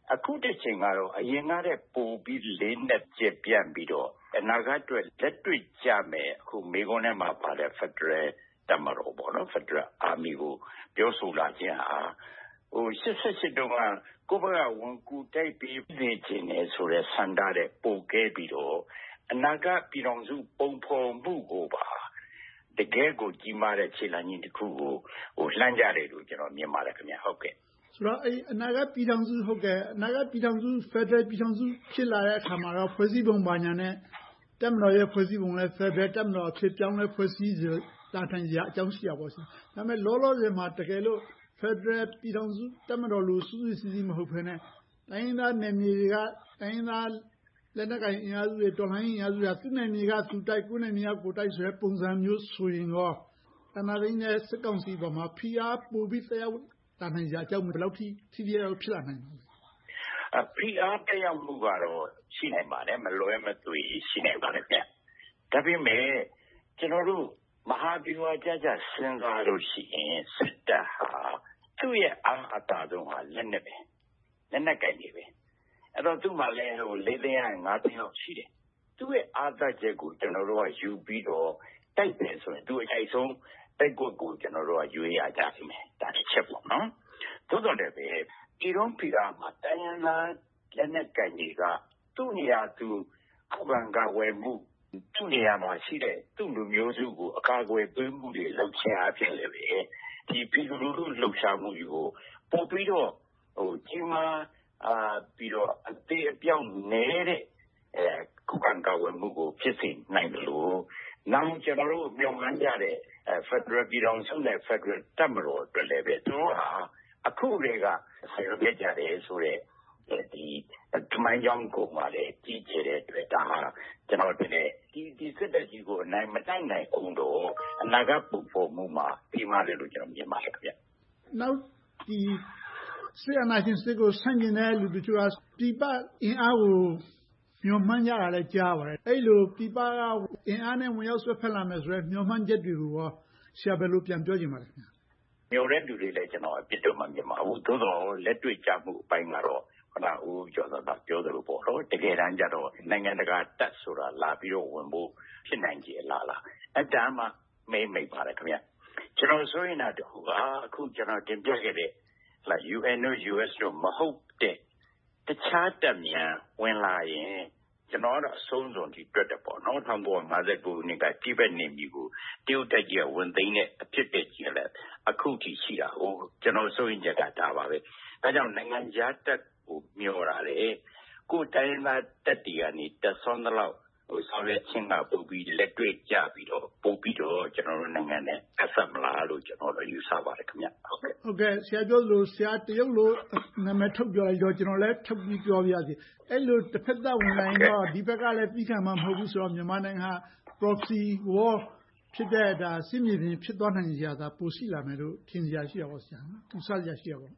အခုတစ်ချိန်ကတော့အရင်ကတည်းကပိုပြီးလေးနက်ကျက်ပြန့်ပြီးတော့အနာဂတ်အတွက်လက်တွေ့ကျမယ်အခုမေခွန်းထဲမှာပါတဲ့ Federal တပ်မတော်ပေါ့နော် Federal Army ကိုပြောဆိုလာခြင်းဟာဟိုရှစ်ဆယ့်ရှစ်တုန်းကကိုယ့်ဘက်ကဝန်ကူတိုက်ပြီးနေခြင်းနဲ့ဆိုတဲ့ဆန္ဒတဲ့ပိုကဲပြီးတော့အနာဂတ်ပြည်တော်စုပုံဖော်မှုကိုပါတကယ်ကိုကြီးမားတဲ့ခြေလှမ်းကြီးတစ်ခုကိုဟိုလှမ်းကြတယ်လို့ကျွန်တော်မြင်ပါတယ်ခင်ဗျာဟုတ်ကဲ့ဆိုတော့အဲ့အနာဂတ်ပြည်ထောင်စုဟုတ်ကဲ့အနာဂတ်ပြည်ထောင်စု Federal ပြည်ထောင်စုဖြစ်လာတဲ့အခါမှာတော့ဖွဲ့စည်းပုံပါညာနဲ့တပ်မတော်ရဲ့ဖွဲ့စည်းပုံနဲ့ Federal တပ်မတော်ဖြစ်ပြောင်းလဲဖွဲ့စည်းလာထိုင်ကြအကြောင်းရှိရပါ့ရှင်ဒါပေမဲ့လောလောဆယ်မှာတကယ်လို့ Federal ပြည်ထောင်စုတပ်မတော်လို့စူးစူးစီးစီးမဟုတ်ဘဲနဲ့တိုင်းရင်းသားနယ်မြေတွေကတိုင်းရင်းသားလက်နက်ကိုင်အင်အားစုတွေတော်လှန်ရေးအင်အားစုတွေသူ့နယ်မြေကသူတိုက်ကိုယ်နယ်မြေကကိုတိုက်ဆိုတဲ့ပုံစံမျိုးဆိုရင်တော့တနာရင်းနဲ့စစ်ကောင်စီပေါ်မှာဖိအားပိုပြီးဆက်ရောက်တာနိုင်ကြအကြောင်းဘယ်လောက်ထိထိရရောက်ဖြစ်လာနိုင်လဲအဖိအားတက်ရောက်မှုကတော့ရှိနိုင်ပါတယ်မလွဲမသွေရှိနိုင်ပါတယ်ဗျဒါပေမဲ့ကျွန်တော်တို့မဟာဗျူဟာကြကြစဉ်းစားလို့ရှိရင်စစ်တပ်ဟာသူ့ရဲ့အားအတာဆုံးဟာလက်နက်ပဲလက်နက်ကိုင်နေပဲအဲ့တော့သူ့မှာလည်းဟိုလေးသိန်းငါးသိန်းလောက်ရှိတယ်သူ့ရဲ့အားသက်ချက်ကိုကျွန်တော်တို့ကယူပြီးတော့တိုက်တယ်ဆိုရင်သူ့အကြိုက်ဆုံးတိုက်ကွက်ကိုကျွန်တော်တို့ကယူရကြပြီမယ်ဒါတစ်ချက်ပေါ့နော်သို့တော်လည်းပဲဒီတော့ဖိအားမှာတိုင်းရင်းသားလက်နက်ကိုင်တွေကသူ့နေရာသူခုခံကာကွယ်မှုသူ့နေရာမှာရှိတဲ့သူ့လူမျိုးစုကိုအကာအကွယ်ပေးမှုတွေလုပ်ချင်အဖြစ်လည်းပဲဒီပြည်သူလူထုလှုပ်ရှားမှုကိုပို့ပြီးတော့ဟိုကြီးမားအာပြီးတော့အသေးအပြောင်းနေတဲ့အဲခုခံကာကွယ်မှုကိုဖြစ်စေနိုင်တယ်လို့နောက်ကျွန်တော်တို့မြောက်မှန်းကြတဲ့ Federal ပြည်ထောင်စုနဲ့ Federal တပ်မတော်တွေလည်းပဲသူတို့ဟာအခုတွေကဆရာပြကြတယ်ဆိုတဲ့ဒီတမိုင်းကြောင်းကိုမှလည်းကြီးကျယ်တဲ့အတွက်ဒါဟာကျွန်တော်တို့လည်းဒီဒီစစ်တပ်ကြီးကိုအနိုင်မတိုက်နိုင်အောင်တော့အနာဂတ်ပုံဖော်မှုမှာပြီးမှလည်းလို့ကျွန်တော်မြင်ပါတယ်ခင်ဗျနောက်ဒီဆီယနာရှင်စစ်ကိုဆန့်ကျင်တဲ့လူတို့ကပြပအင်အားကိုမျှော်မှန်းကြတာလည်းကြားပါတယ်အဲ့လိုပြပကအင်အားနဲ့ဝင်ရောက်ဆွဲဖက်လာမယ်ဆိုတော့မျှော်မှန်းချက်တွေကိုရောဆရာဘယ်လိုပြန်ပြောချင်ပါလဲခင်ဗျမျှော်တဲ့လူတွေလည်းကျွန်တော်အပြစ်တော့မှမြင်ပါဘူးသို့တော်လက်တွေ့ကြမှုအပိုင်းကတော့ခဏဦးကျော်သာပြောသလိုပေါ့နော်တကယ်တမ်းကျတော့နိုင်ငံတကာတက်ဆိုတာလာပြီးတော့ဝင်ဖို့ဖြစ်နိုင်ကြလားလားအတမ်းမှမေးမိတ်ပါတယ်ခင်ဗျကျွန်တော်ဆိုရင်တော့အခုအခုကျွန်တော်တင်ပြခဲ့တဲ့လာ ယူအန် တို့ ယူအက်စ် တို့မဟုတ်တဲ့တခြားတပ်များဝင်လာရင်ကျွန်တော်တော့အဆုံးစွန်ဒီတွေ့တယ်ပေါ့နော်၁၉၅၉ခုနှစ်ကတိဘက်နေမျိုးကိုတရုတ်တပ်ကြီးဝင်သိမ်းတဲ့အဖြစ်တဲ့ကြီးလည်းအခုထိရှိတာဟိုကျွန်တော်ဆိုရင်ကြတာဒါပါပဲဒါကြောင့်နိုင်ငံခြားတပ်ကိုမျှော်တာလေကိုတိုင်းသားတပ်တွေကနေတက်ဆွမ်းတော့ဟိုဆောင်ရွက်ခြင်းကပုံပြီးလက်တွေ့ကြပြီးတော့ပုံပြီးတော့ကျွန်တော်တို့နိုင်ငံနဲ့အဆက်မလားလို့ကျွန်တော်တို့ယူဆပါတယ်ခင်ဗျဟုတ်ကဲ့ဟုတ်ကဲ့ဆရာပြောလို့ဆရာတရုတ်လို့နာမည်ထုတ်ပြောလိုက်တော့ကျွန်တော်လည်းထုတ်ပြီးပြောပြရစီအဲ့လိုတစ်ဖက်သက်ဝင်လာရင်တော့ဒီဘက်ကလည်းပြီးခံမှာမဟုတ်ဘူးဆိုတော့မြန်မာနိုင်ငံ proxy war ဖြစ်တဲ့ဒါစစ်မြေပြင်ဖြစ်သွားနိုင်ကြတာပိုရှိလာမယ်လို့ထင်ကြရှိရပါဆရာနော်သူစရရှိရပါ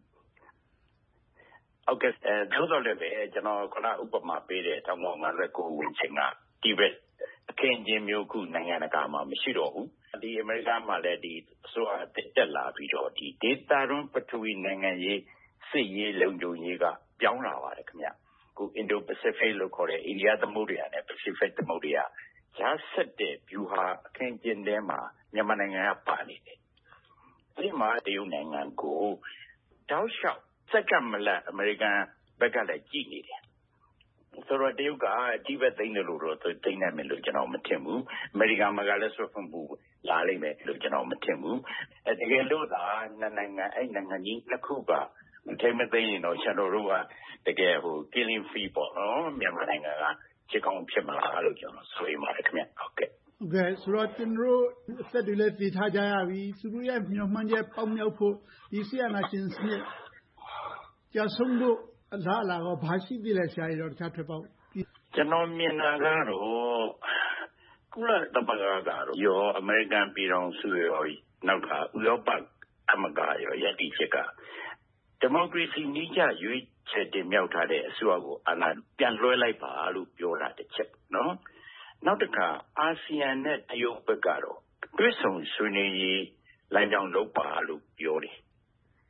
ဟုတ်ကဲ့အဲပြောတော့လည်းပဲကျွန်တော်ခဏဥပမာပေးတယ်တောင်ပေါ်မှာလည်းကိုဝင်ချင်းကဒီဘက်အခင်းချင်းမျိုးခုနိုင်ငံတကာမှာမရှိတော့ဘူးဒီအမေရိကန်မှာလည်းဒီဆိုအတက်လာပြီးတော့ဒီဒေတာတွန်းပထဝီနိုင်ငံရေးစစ်ရေးလုံခြုံရေးကပြောင်းလာပါတယ်ခင်ဗျခု Indo-Pacific လို့ခေါ်တဲ့အိန္ဒိယသမုဒ္ဒရာနဲ့ Pacific သမုဒ္ဒရာကြားဆက်တဲ့ view ဟာအခင်းချင်းထဲမှာမြန်မာနိုင်ငံကပါနေတယ်ဒီမှာတရုတ်နိုင်ငံကိုတောက်လျှောက်စက္ကန့်မလတ်အမေရိကန်ဘက်ကလည်းကြည့်နေတယ်ဆိုတော့တရုတ်ကဒီဘက်သိမ်းတယ်လို့တော့သိမ်းနိုင်မယ်လို့ကျွန်တော်မထင်ဘူးအမေရိကန်မှာကလည်းဆွတ်ဖွင့်မှုလာလိမ့်မယ်လို့ကျွန်တော်မထင်ဘူးအဲတကယ်လို့သာနိုင်ငံအဲ့နိုင်ငံကြီးနှစ်ခုကမထိမသိရင်တော့ကျွန်တော်တို့ကတကယ်ဟို killing free ပေါ့နော်မြန်မာနိုင်ငံကချစ်ကောင်းဖြစ်မလားလို့ကျွန်တော်ဆိုရင်ပါတယ်ခင်ဗျဟုတ်ကဲ့ဟုတ်ကဲ့ဆိုတော့ကျွန်တော်တို့အသက်တွေလည်းသိထားကြရပြီသူတို့ရဲ့မျှော်မှန်းချက်ပေါက်မြောက်ဖို့ဒီဆီယနာရှင်စစ်ကြဆုံးလို့အလားအလာတော့ဘာရှိသေးလဲဆရာကြီးတော့တခြားထွက်ပေါက်ကျွန်တော်မြင်တာကတော့ကုလသမဂ္ဂကတော့ရောအမေရိကန်ပြည်ထောင်စုရောနောက်ကဥရောပသမဂ္ဂရောယက်တီချက်ကဒီမိုကရေစီနည်းကျရွေးချယ်တင်မြှောက်ထားတဲ့အစိုးရကိုအာဏာပြန်လွှဲလိုက်ပါလို့ပြောတာတစ်ချက်နော်နောက်တစ်ခါအာဆီယံနဲ့တရုတ်ဘက်ကတော့တွဲဆောင်ဆွေးနွေးရေးလမ်းကြောင်းလုပ်ပါလို့ပြောတယ်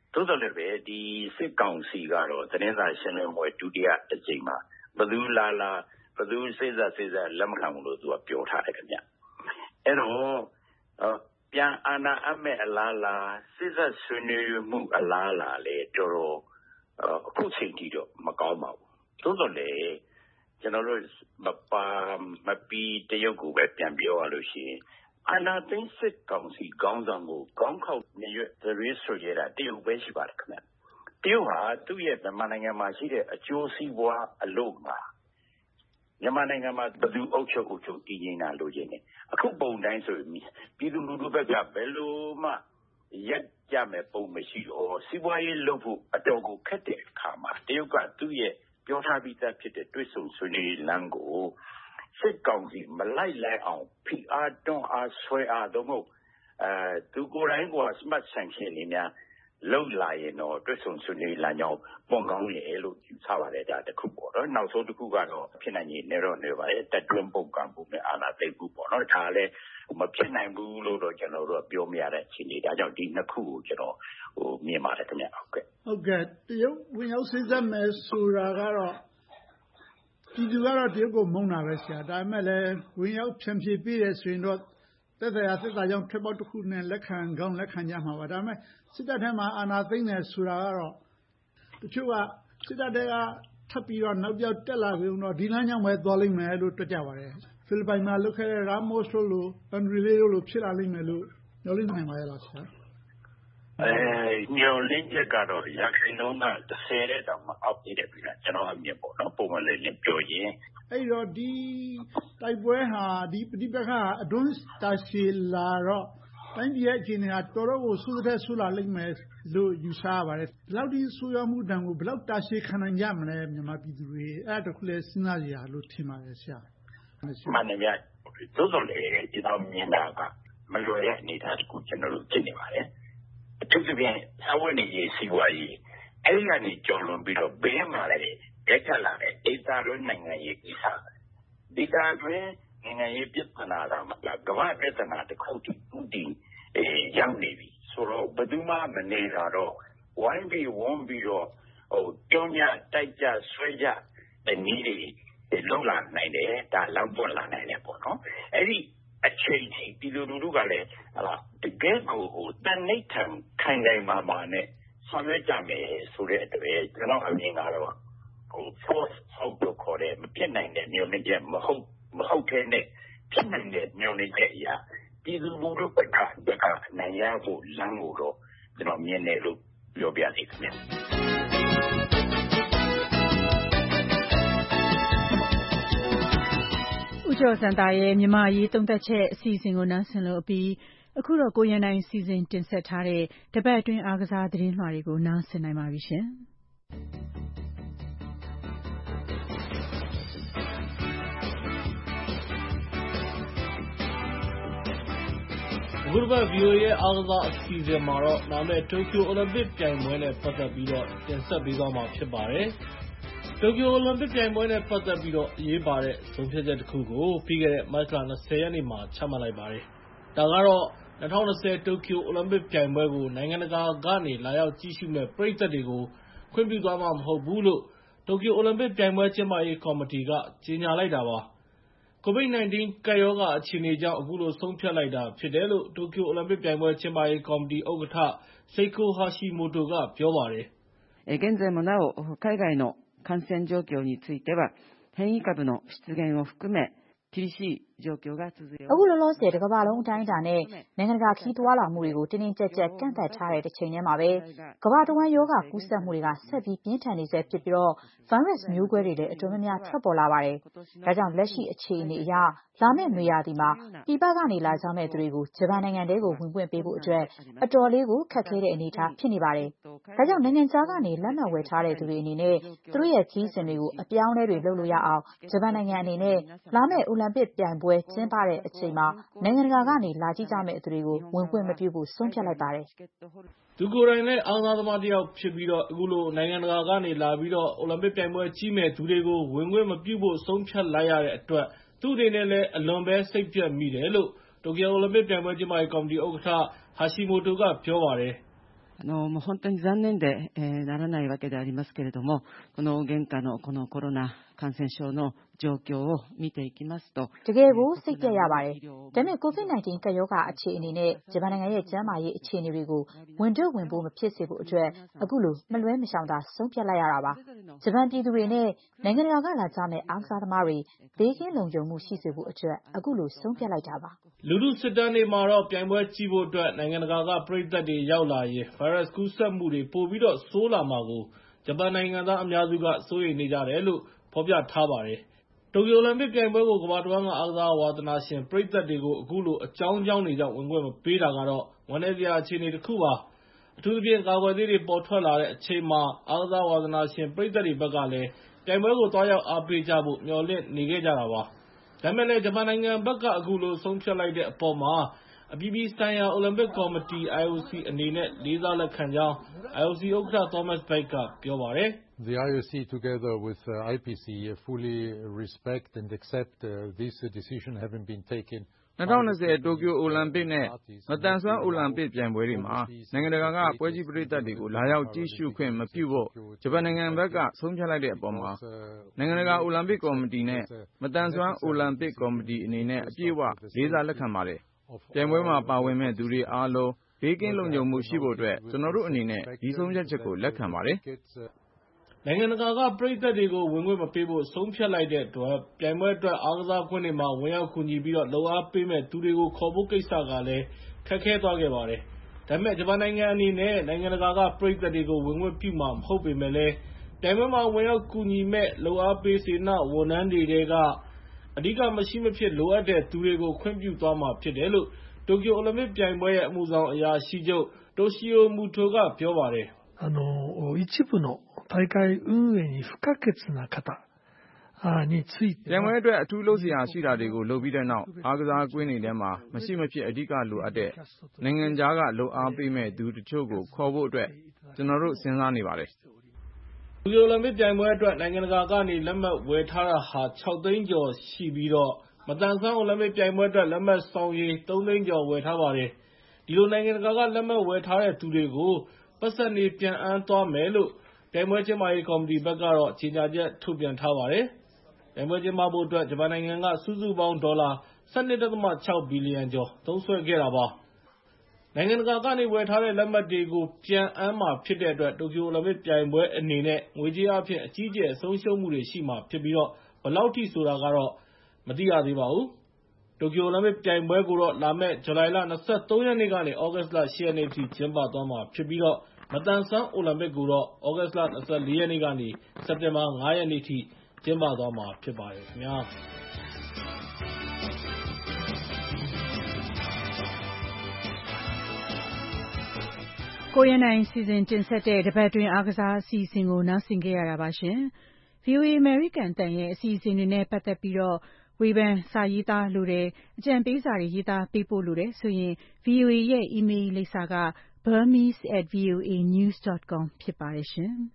သို့တော်လည်းပဲဒီစစ်ကောင်စီကတော့သတင်းစာရှင်းလင်းပွဲဒုတိယအကြိမ်မှာဘသူလာလာဘသူစိတ်ဆက်စိတ်ဆက်လက်မခံဘူးလို့သူကပြောထားတယ်ခင်ဗျအဲ့တော့ပြန်အာဏာအမဲ့အလားလားစိတ်ဆက်ဆွေးနွေးမှုအလားလားလေတော်တော်အခုချိန်ထိတော့မကောင်းပါဘူးသို့တော်လည်းကျွန်တော်တို့မပါမပီတရုတ်ကိုပဲပြန်ပြောရလို့ရှိရင်အာဏာသိမ်းစစ်ကောင်စီခေါင်းဆောင်ကိုကောင်းခေါက်နေရွက်သရွေးဆိုရတာတရုတ်ပဲရှိပါတယ်ခင်ဗျတရုတ်ဟာသူ့ရဲ့မြန်မာနိုင်ငံမှာရှိတဲ့အကျိုးစီးပွားအလို့မှာမြန်မာနိုင်ငံမှာဘယ်သူအုပ်ချုပ်အုပ်ချုပ်တည်ငြိမ်တာလို့ခြင်းနဲ့အခုပုံတိုင်းဆိုရင်ပြည်သူလူထုဘက်ကဘယ်လိုမှရက်ကြမဲ့ပုံမရှိတော့စီးပွားရေးလုပ်ဖို့အတော်ကိုခက်တဲ့အခါမှာတရုတ်ကသူ့ရဲ့ပြောထားပြီးသားဖြစ်တဲ့တွဲဆုံဆွေးနွေးလမ်းကိုစစ်ကောင်စီမလိုက်လိုက်အောင်ဖိအားတွန်းအားဆွဲအားတော့မဟုတ်အဲသူကိုယ်တိုင်က smart sanction နေများလုံလာရင်တော့တွဲဆုံဆွေးနွေးလမ်းကြောင်းပုံကောင်းရဲ့လို့ယူဆပါတယ်ဒါတခုပေါ့နော်နောက်ဆုံးတစ်ခုကတော့ဖြစ်နိုင်ရင်လည်းတော့နေပါရဲ့တက်တွန်းပုံကံမှုနဲ့အာဏာသိမ်းမှုပေါ့နော်ဒါလည်းမဖြစ်နိုင်ဘူးလို့တော့ကျွန်တော်တို့ပြောမရတဲ့အခြေအနေဒါကြောင့်ဒီနှစ်ခုကိုကျွန်တော်ဟိုမြင်ပါတယ်ခင်ဗျဟုတ်ကဲ့ဟုတ်ကဲ့တရုတ်ဝင်ရောက်စိစက်မယ်ဆိုတာကတော့ပြည်သူကတော့တရုတ်ကိုမုန်းတာပဲဆရာဒါပေမဲ့လည်းဝင်ရောက်ဖြန့်ဖြေပေးတယ်ဆိုရင်တော့သက်သက်ရသက်သာကြောင့်ထွက်ပေါက်တစ်ခုနဲ့လက်ခံကောင်းလက်ခံကြမှာပါဒါပေမဲ့စစ်တပ်ထဲမှာအာဏာသိမ်းတယ်ဆိုတာကတော့တချို့ကစစ်တပ်တွေကထပ်ပြီးတော့နောက်ပြောက်တက်လာပြီးတော့ဒီလမ်းကြောင်းပဲသွားလိမ့်မယ်လို့တွက်ကြပါတယ်ဖိလစ်ပိုင်မှာလုပ်ခဲ့တဲ့ Ramos တို့လို Andrile တို့လိုဖြစ်လာလိမ့်မယ်လို့ညှော်လင့်နိုင်ပါရဲ့လားဆရာအဲညှော်လင့်ချက်ကတော့ရခိုင်လုံးကတစ်ဆယ်တဲ့တောင်မှအောက်ပြည့်တယ်ပြီလားကျွန်တော်အမြင်ပေါ့နော်ပုံမှန်လေးနဲ့ပြောရင်အဲ့တော့ဒီတိုက်ပွဲဟာဒီပဋိပက္ခအတွန်းတာရှည်လာတော့တိုင်းပြည်ရဲ့အခြေအနေဟာတော်တော်ကိုဆိုးတဲ့ဆိုးလာလိမ့်မယ်လို့ယူဆရပါတယ်ဒီလောက်ဒီဆိုးရမှုတန်ကိုဘယ်လောက်တာရှည်ခံနိုင်ကြမလဲမြန်မာပြည်သူတွေအဲ့ဒါတခုလဲစဉ်းစားကြရလို့ထင်ပါတယ်ဆရာမှန်တယ်ဗျသို့တော်လည်းဒီတော့မြင်တာကမလွယ်တဲ့အနေအထားတခုကျွန်တော်တို့ဖြစ်နေပါတယ်အထူးသဖြင့်အဝတ်နေရေးစီဝါရေးအဲ့ဒီကနေကြော်လွန်ပြီးတော့ဘေးမှာလည်းရက်ခတ်လာတဲ့ဒေသတွင်းနိုင်ငံရေးကိစ္စဒေသတွင်းနိုင်ငံရေးပြဿနာတော့မလားကမ္ဘာပြဿနာတစ်ခုတည်းတည်အဲရောက်နေပြီဆိုတော့ဘယ်သူမှမနေတာတော့ဝိုင်းပြီးဝန်းပြီးတော့ဟိုကြောင်းကြတိုက်ကြဆွဲကြတဲ့နည်းတွေလုံလာနိုင်တယ်ဒါလောက်ပွက်လာနိုင်တယ်ပေါ့နော်အဲ့ဒီအချိန်ကြီးပြည်သူလူထုကလည်းဟာတကယ်ကိုဟိုတန်နေထံခိုင်တိုင်းမှာမှာနဲ့ဆောင်ရွက်ကြမယ်ဆိုတဲ့အတွက်ကျွန်တော်အမြင်ကတော့ဟို force out ကိုခေါ်တယ်မဖြစ်နိုင်တဲ့မျိုးနဲ့မဟုတ်မဟုတ်တဲ့နဲ့ဖြစ်နိုင်တဲ့မျိုးနဲ့အရာပြည်သူလူထုကတကနိုင်ရဖို့လမ်းကိုတော့ကျွန်တော်မြင်တယ်လို့ပြောပြသေးတယ်ဦးကျော်စံတာရဲ့မြန်မာရေးသုံးသက်ချက်အစီအစဉ်ကိုနားဆင်လို့ပြီးအခုတော့ကိုရန်နိုင်စီစဉ်တင်ဆက်ထားတဲ့တပတ်အတွင်းအားကစားသတင်းလွှာတွေကိုနားဆင်နိုင်ပါပြီရှင်အခုတစ်ပတ် ဗီအိုအေ ရဲ့အားကစားအစီအစဉ်မှာတော့လာမယ့်တိုကျိုအိုလံပစ်ပြိုင်ပွဲနဲ့ပတ်သက်ပြီးတော့တင်ဆက်ပေးသွားမှာဖြစ်ပါတယ်။တိုကျိုအိုလံပစ်ပြိုင်ပွဲနဲ့ပတ်သက်ပြီးတော့အရေးပါတဲ့ဆုံးဖြတ်ချက်တစ်ခုကိုပြီးခဲ့တဲ့မတ်လ၂၀ရက်နေ့မှာချမှတ်လိုက်ပါတယ်။ဒါကတော့၂၀၂၀တိုကျိုအိုလံပစ်ပြိုင်ပွဲကိုနိုင်ငံတကာကနေလာရောက်ကြည့်ရှုမဲ့ပရိသတ်တွေကိုခွင့်ပြုသွားမှာမဟုတ်ဘူးလို့တိုကျိုအိုလံပစ်ပြိုင်ပွဲကျင်းပရေးကော်မတီကကြေညာလိုက်တာပါ။ ကိုဗစ် ၁၉ ကပ်ရောဂါအခြေအနေကြောင့်အခုလိုဆုံးဖြတ်လိုက်တာဖြစ်တယ်လို့တိုကျိုအိုလံပစ်ပြိုင်ပွဲကျင်းပရေးကော်မတီဥက္ကဋ္ဌ Seiko Hashimoto ကပြောပါတယ်။現在もなお海外の感染状況については変異株の出現を含め厳しい状況が続いています။အခုလောလောဆယ်တစ်ကမ္ဘာလုံးအတိုင်းအတာနဲ့နိုင်ငံတကာခီးသွွာလာမှုတွေကိုတင်းတင်းကြပ်ကြပ်ကန့်သတ်ထားတဲ့တစ်ချိန်တည်းမှာပဲကမ္ဘာတဝန်းယောဂကူးစက်မှုတွေကဆက်ပြီးပြင်းထန်နေဆဲဖြစ်ပြီးတော့ဗိုင်းရပ်စ်မျိုးကွဲတွေလည်းအတော်များများထွက်ပေါ်လာပါတယ်။ဒါကြောင့်လက်ရှိအခြေအနေအရလာမယ့်နွေရာသီမှာပြည်ပကနေလာကြမယ့်သူတွေကိုဂျပန်နိုင်ငံထဲကိုဝင်ခွင့်ပေးဖို့အတွက်အတော်လေးကိုခက်ခဲတဲ့အနေအထားဖြစ်နေပါတယ်။ဒါကြောင့်နိုင်ငံခြားကနေလက်မှတ်ဝယ်ထားတဲ့သူတွေအနေနဲ့သူတို့ရဲ့ခီးစဉ်တွေကိုအပြောင်းအလဲတွေလုပ်လို့ရအောင်ဂျပန်နိုင်ငံအနေနဲ့လာမယ့်အိုလံပစ်ပြိုင်ပွဲကျင်းပတဲ့အချိန်မှာနိုင်ငံတကာကနေလာကြည့်ကြမယ့်သူတွေကိုဝင်ခွင့်မပြုဖို့ဆုံးဖြတ်လိုက်ပါတယ်။သူကိုယ်တိုင်လည်းအားကစားသမားတစ်ယောက်ဖြစ်ပြီးတော့အခုလိုနိုင်ငံတကာကနေလာပြီးတော့အိုလံပစ်ပြိုင်ပွဲကြီးမဲ့သူတွေကိုဝင်ခွင့်မပြုဖို့ဆုံးဖြတ်လိုက်ရတဲ့အတွက်သူ့အနေနဲ့လည်းအလွန်ပဲစိတ်ပြတ်မိတယ်လို့တိုကျိုအိုလံပစ်ပြိုင်ပွဲကျင်းပရေးကော်မတီဥက္ကဋ္ဌ Hashimoto ကပြောပါတယ်။あのもう本当に残念で、えー、ならないわけでありますけれども、この現下のこのコロナ感染症の状況を見ていきますと、 တကယ်ကိုစိတ်ပြက်ရပါတယ်။ဒါပေမဲ့ ကိုဗစ် nineteen ကပ်ရောဂါအခြေအနေနဲ့ဂျပန်နိုင်ငံရဲ့ကျန်းမာရေးအခြေအနေတွေကိုဝင်တော့ဝင်ဖို့မဖြစ်စေဖို့အတွက်အခုလိုမလွဲမရှောင်သာဆုံးဖြတ်လိုက်ရတာပါ။ဂျပန်ပြည်သူတွေနဲ့နိုင်ငံတကာကလာကြမဲ့အားကစားသမားတွေဘေးကင်းလုံခြုံမှုရှိစေဖို့အတွက်အခုလိုဆုံးဖြတ်လိုက်တာပါ။လူထုစစ်တမ်းတွေမှာတော့ပြိုင်ပွဲကြည့်ဖို့အတွက်နိုင်ငံတကာကပရိသတ်တွေရောက်လာရင်ဗိုင်းရပ်စ်ကူးစက်မှုတွေပိုပြီးတော့ဆိုးလာမှာကိုဂျပန်နိုင်ငံသားအများစုကစိုးရိမ်နေကြတယ်လို့ဖော်ပြထားပါတယ်။တိုကျိုအိုလံပစ်ပြိုင်ပွဲကိုကမ္ဘာတဝန်းကအားကစားဝါသနာရှင်ပရိသတ်တွေကိုအခုလိုအကြောင်းကြောင်းတွေကြောင့်ဝင်ခွင့်မပေးတာကတော့ဝမ်းနည်းစရာအခြေအနေတစ်ခုပါ။အထူးသဖြင့်ကာကွယ်ဆေးတွေပေါ်ထွက်လာတဲ့အချိန်မှာအားကစားဝါသနာရှင်ပရိသတ်တွေဘက်ကလည်းပြိုင်ပွဲကိုသွားရောက်အားပေးကြဖို့မျှော်လင့်နေခဲ့ကြတာပါ။ဒါပေမဲ့လည်းဂျပန်နိုင်ငံဘက်ကအခုလိုဆုံးဖြတ်လိုက်တဲ့အပေါ်မှာအပြည်ပြည်ဆိုင်ရာအိုလံပစ်ကော်မတီ I O C အနေနဲ့လေးစားလက်ခံကြောင်း I O C ဥက္ကဋ္ဌ Thomas Bach ကပြောပါတယ်။ The I O C together with uh, I P C fully respect and accept uh, this decision having been taken ၂၀၂၀တိုကျိုအိုလံပစ်နဲ့မတန်ဆွမ်းအိုလံပစ်ပြိုင်ပွဲတွေမှာနိုင်ငံတကာကပွဲကြည့်ပရိသတ်တွေကိုလာရောက်ကြည့်ရှုခွင့်မပြုဖို့ဂျပန်နိုင်ငံဘက်ကဆုံးဖြတ်လိုက်တဲ့အပေါ်မှာနိုင်ငံတကာအိုလံပစ်ကော်မတီနဲ့မတန်ဆွမ်းအိုလံပစ်ကော်မတီအနေနဲ့အပြည့်အဝလေးစားလက်ခံပါတယ်။ပြိုင်ပွဲမှာပါဝင်မဲ့သူတွေအားလုံးဘေးကင်းလုံခြုံမှုရှိဖို့အတွက်ကျွန်တော်တို့အနေနဲ့ဒီဆုံးဖြတ်ချက်ကိုလက်ခံပါတယ်။နိုင်ငံတကာကပရိသတ်တွေကိုဝင်ခွင့်မပေးဖို့ဆုံးဖြတ်လိုက်တဲ့အတွက်ပြိုင်ပွဲအတွက်အားကစားကွင်းတွေမှာဝင်ရောက်ကူညီပြီးတော့လှုပ်အားပေးမဲ့သူတွေကိုခေါ်ဖို့ကိစ္စကလည်းခက်ခဲသွားခဲ့ပါတယ်။ဒါပေမဲ့ဂျပန်နိုင်ငံအနေနဲ့နိုင်ငံတကာကပရိသတ်တွေကိုဝင်ခွင့်ပြုမှာမဟုတ်ပေမဲ့လည်းပြိုင်ပွဲမှာဝင်ရောက်ကူညီမဲ့လှုပ်အားပေးစေနာဝန်ထမ်းတွေထဲကအဓိကမရှိမဖြစ်လိုအပ်တဲ့သူတွေကိုခွင့်ပြုသွားမှာဖြစ်တယ်လို့တိုကျိုအိုလံပစ်ပြိုင်ပွဲရဲ့အမှုဆောင်အရာရှိချုပ်တိုရှီယိုမူတိုကပြောပါတယ်။あの一部の大会運営に不可欠な方についてပြိုင်ပွဲအတွက်အထူးလုပ်စရာရှိတာတွေကိုလုပ်ပြီးတဲ့နောက်အားကစားကွင်းတွေထဲမှာမရှိမဖြစ်အဓိကလိုအပ်တဲ့နိုင်ငံခြားကလှုပ်အားပေးမဲ့သူတချို့ကိုခေါ်ဖို့အတွက်ကျွန်တော်တို့စဉ်းစားနေပါတယ်။တိုကျိုအိုလံပစ်ပြိုင်ပွဲအတွက်နိုင်ငံတကာကနေလက်မှတ်ဝယ်ထားတာဟာ၆သိန်းကျော်ရှိပြီးတော့မတန်ဆွမ်းအိုလံပစ်ပြိုင်ပွဲအတွက်လက်မှတ်ဆောင်ရည်သုံးသိန်းကျော်ဝယ်ထားပါတယ်။ဒီလိုနိုင်ငံတကာကလက်မှတ်ဝယ်ထားတဲ့သူတွေကိုပတ်သက်နေပြန်အမ်းသွားမယ်လို့ပြိုင်ပွဲကျင်းပရေးကော်မတီဘက်ကတော့ကြေညာချက်ထုတ်ပြန်ထားပါတယ်။ပြိုင်ပွဲကျင်းပဖို့အတွက်ဂျပန်နိုင်ငံကစုစုပေါင်းဒေါ်လာ ၁၂.၆ ဘီလီယံကျော်သုံးစွဲခဲ့တာပါ။နိုင်ငံတကာကနေဝယ်ထားတဲ့လက်မှတ်တွေကိုပြန်အမ်းမှာဖြစ်တဲ့အတွက်တိုကျိုအိုလံပစ်ပြိုင်ပွဲအနေနဲ့ငွေကြေးအပြင်အကြီးအကျယ်ဆုံးရှုံးမှုတွေရှိမှာဖြစ်ပြီးတော့ဘယ်လောက်ထိဆိုတာကတော့မသိရသေးပါဘူး။တိုကျိုအိုလံပစ်ပြိုင်ပွဲကိုတော့လာမယ့်ဇူလိုင်လ၂၃ရက်နေ့ကနေသြဂုတ်လ၈ရက်နေ့ထိကျင်းပသွားမှာဖြစ်ပြီးတော့မတန်ဆွမ်းအိုလံပစ်ကိုတော့သြဂုတ်လ၂၄ရက်နေ့ကနေစက်တင်ဘာ၅ရက်နေ့ထိကျင်းပသွားမှာဖြစ်ပါတယ်ခင်ဗျာ။ကိုရန်နိုင်စီစဉ်တင်ဆက်တဲ့တပတ်တွင်းအားကစားအစီအစဉ်ကိုနားဆင်ခဲ့ရတာပါရှင်။ ဗွီအိုအေ American အသံရဲ့အစီအစဉ်တွေနဲ့ပတ်သက်ပြီးတော့ဝေဖန်စာရေးသားလိုတယ်အကြံပေးစာတွေရေးသားပေးပို့လိုတယ်ဆိုရင် ဗွီအိုအေ ရဲ့ email လိပ်စာက burmese at voa news dot com ဖြစ်ပါတယ်ရှင်။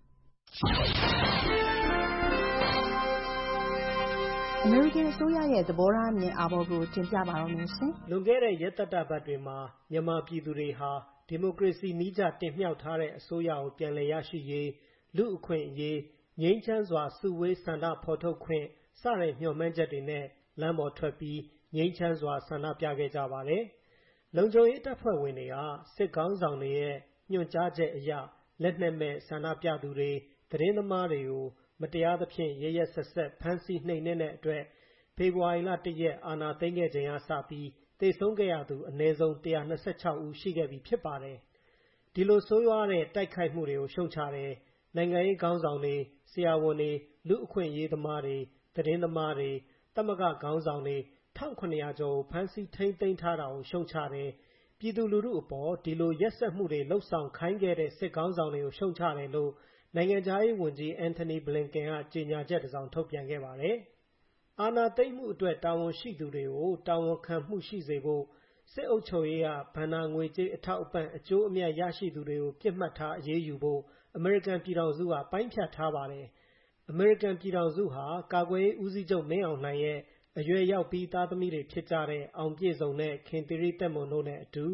American အစိုးရရဲ့သဘောထားအမြင်အာဘော်ကိုတင်ပြပါတော့မယ်ရှင်။လွန်ခဲ့တဲ့ရက်သတ္တပတ်တွေမှာမြန်မာပြည်သူတွေဟာဒီမိုကရေစီနည်းကျတင်မြှောက်ထားတဲ့အစိုးရကိုပြန်လည်ရရှိရေးလူ့အခွင့်အရေးငြိမ်းချမ်းစွာစုဝေးဆန္ဒဖော်ထုတ်ခွင့်စတဲ့မျှော်မှန်းချက်တွေနဲ့လမ်းပေါ်ထွက်ပြီးငြိမ်းချမ်းစွာဆန္ဒပြခဲ့ကြပါတယ်။လုံခြုံရေးတပ်ဖွဲ့ဝင်တွေကစစ်ကောင်းဆောင်တွေရဲ့ညွှန်ကြားချက်အရလက်နက်မဲ့ဆန္ဒပြသူတွေသတင်းသမားတွေကိုမတရားသဖြင့်ရရက်ဆက်ဆက်ဖမ်းဆီးနှိမ်နင်းတဲ့အတွက်ဖေဖော်ဝါရီလ၁ရက်အာဏာသိမ်းခဲ့ချိန်ကစပြီးသေဆုံးခဲ့ရသူအနည်းဆုံး၁၂၆ဦးရှိခဲ့ပြီဖြစ်ပါတယ်။ဒီလိုဆိုးရွားတဲ့တိုက်ခိုက်မှုတွေကိုရှုံချတယ်နိုင်ငံရေးခေါင်းဆောင်တွေဆရာဝန်တွေလူ့အခွင့်အရေးသမားတွေသတင်းသမားတွေသမဂ္ဂခေါင်းဆောင်တွေ၁၇၀၀ကျော်ကိုဖမ်းဆီးထိန်းသိမ်းထားတာကိုရှုံချတယ်ပြည်သူလူထုအပေါ်ဒီလိုရက်စက်မှုတွေလှုပ်ဆောင်ခိုင်းခဲ့တဲ့စစ်ခေါင်းဆောင်တွေကိုရှုံချတယ်လို့နိုင်ငံခြားရေးဝန်ကြီးအန်ထိုနီဘလင်ကန်ကကြေညာချက်တစ်စောင်ထုတ်ပြန်ခဲ့ပါတယ်။အာဏာသိမ်းမှုအတွက်တာဝန်ရှိသူတွေကိုတာဝန်ခံမှုရှိစေဖို့စစ်အုပ်ချုပ်ရေးကဘဏ္ဍာငွေကြေးအထောက်အပံ့အကျိုးအမြတ်ရရှိသူတွေကိုပြစ်မှတ်ထားအရေးယူဖို့အမေရိကန်ပြည်ထောင်စုကပိုင်းဖြတ်ထားပါတယ်။အမေရိကန်ပြည်ထောင်စုဟာကာကွယ်ရေးဦးစီးချုပ်မင်းအောင်လှိုင်ရဲ့အရွယ်ရောက်ပြီးသားသမီးတွေဖြစ်ကြတဲ့အောင်ပြည့်စုံနဲ့ခင်သီရိသက်မွန်တို့နဲ့အတူ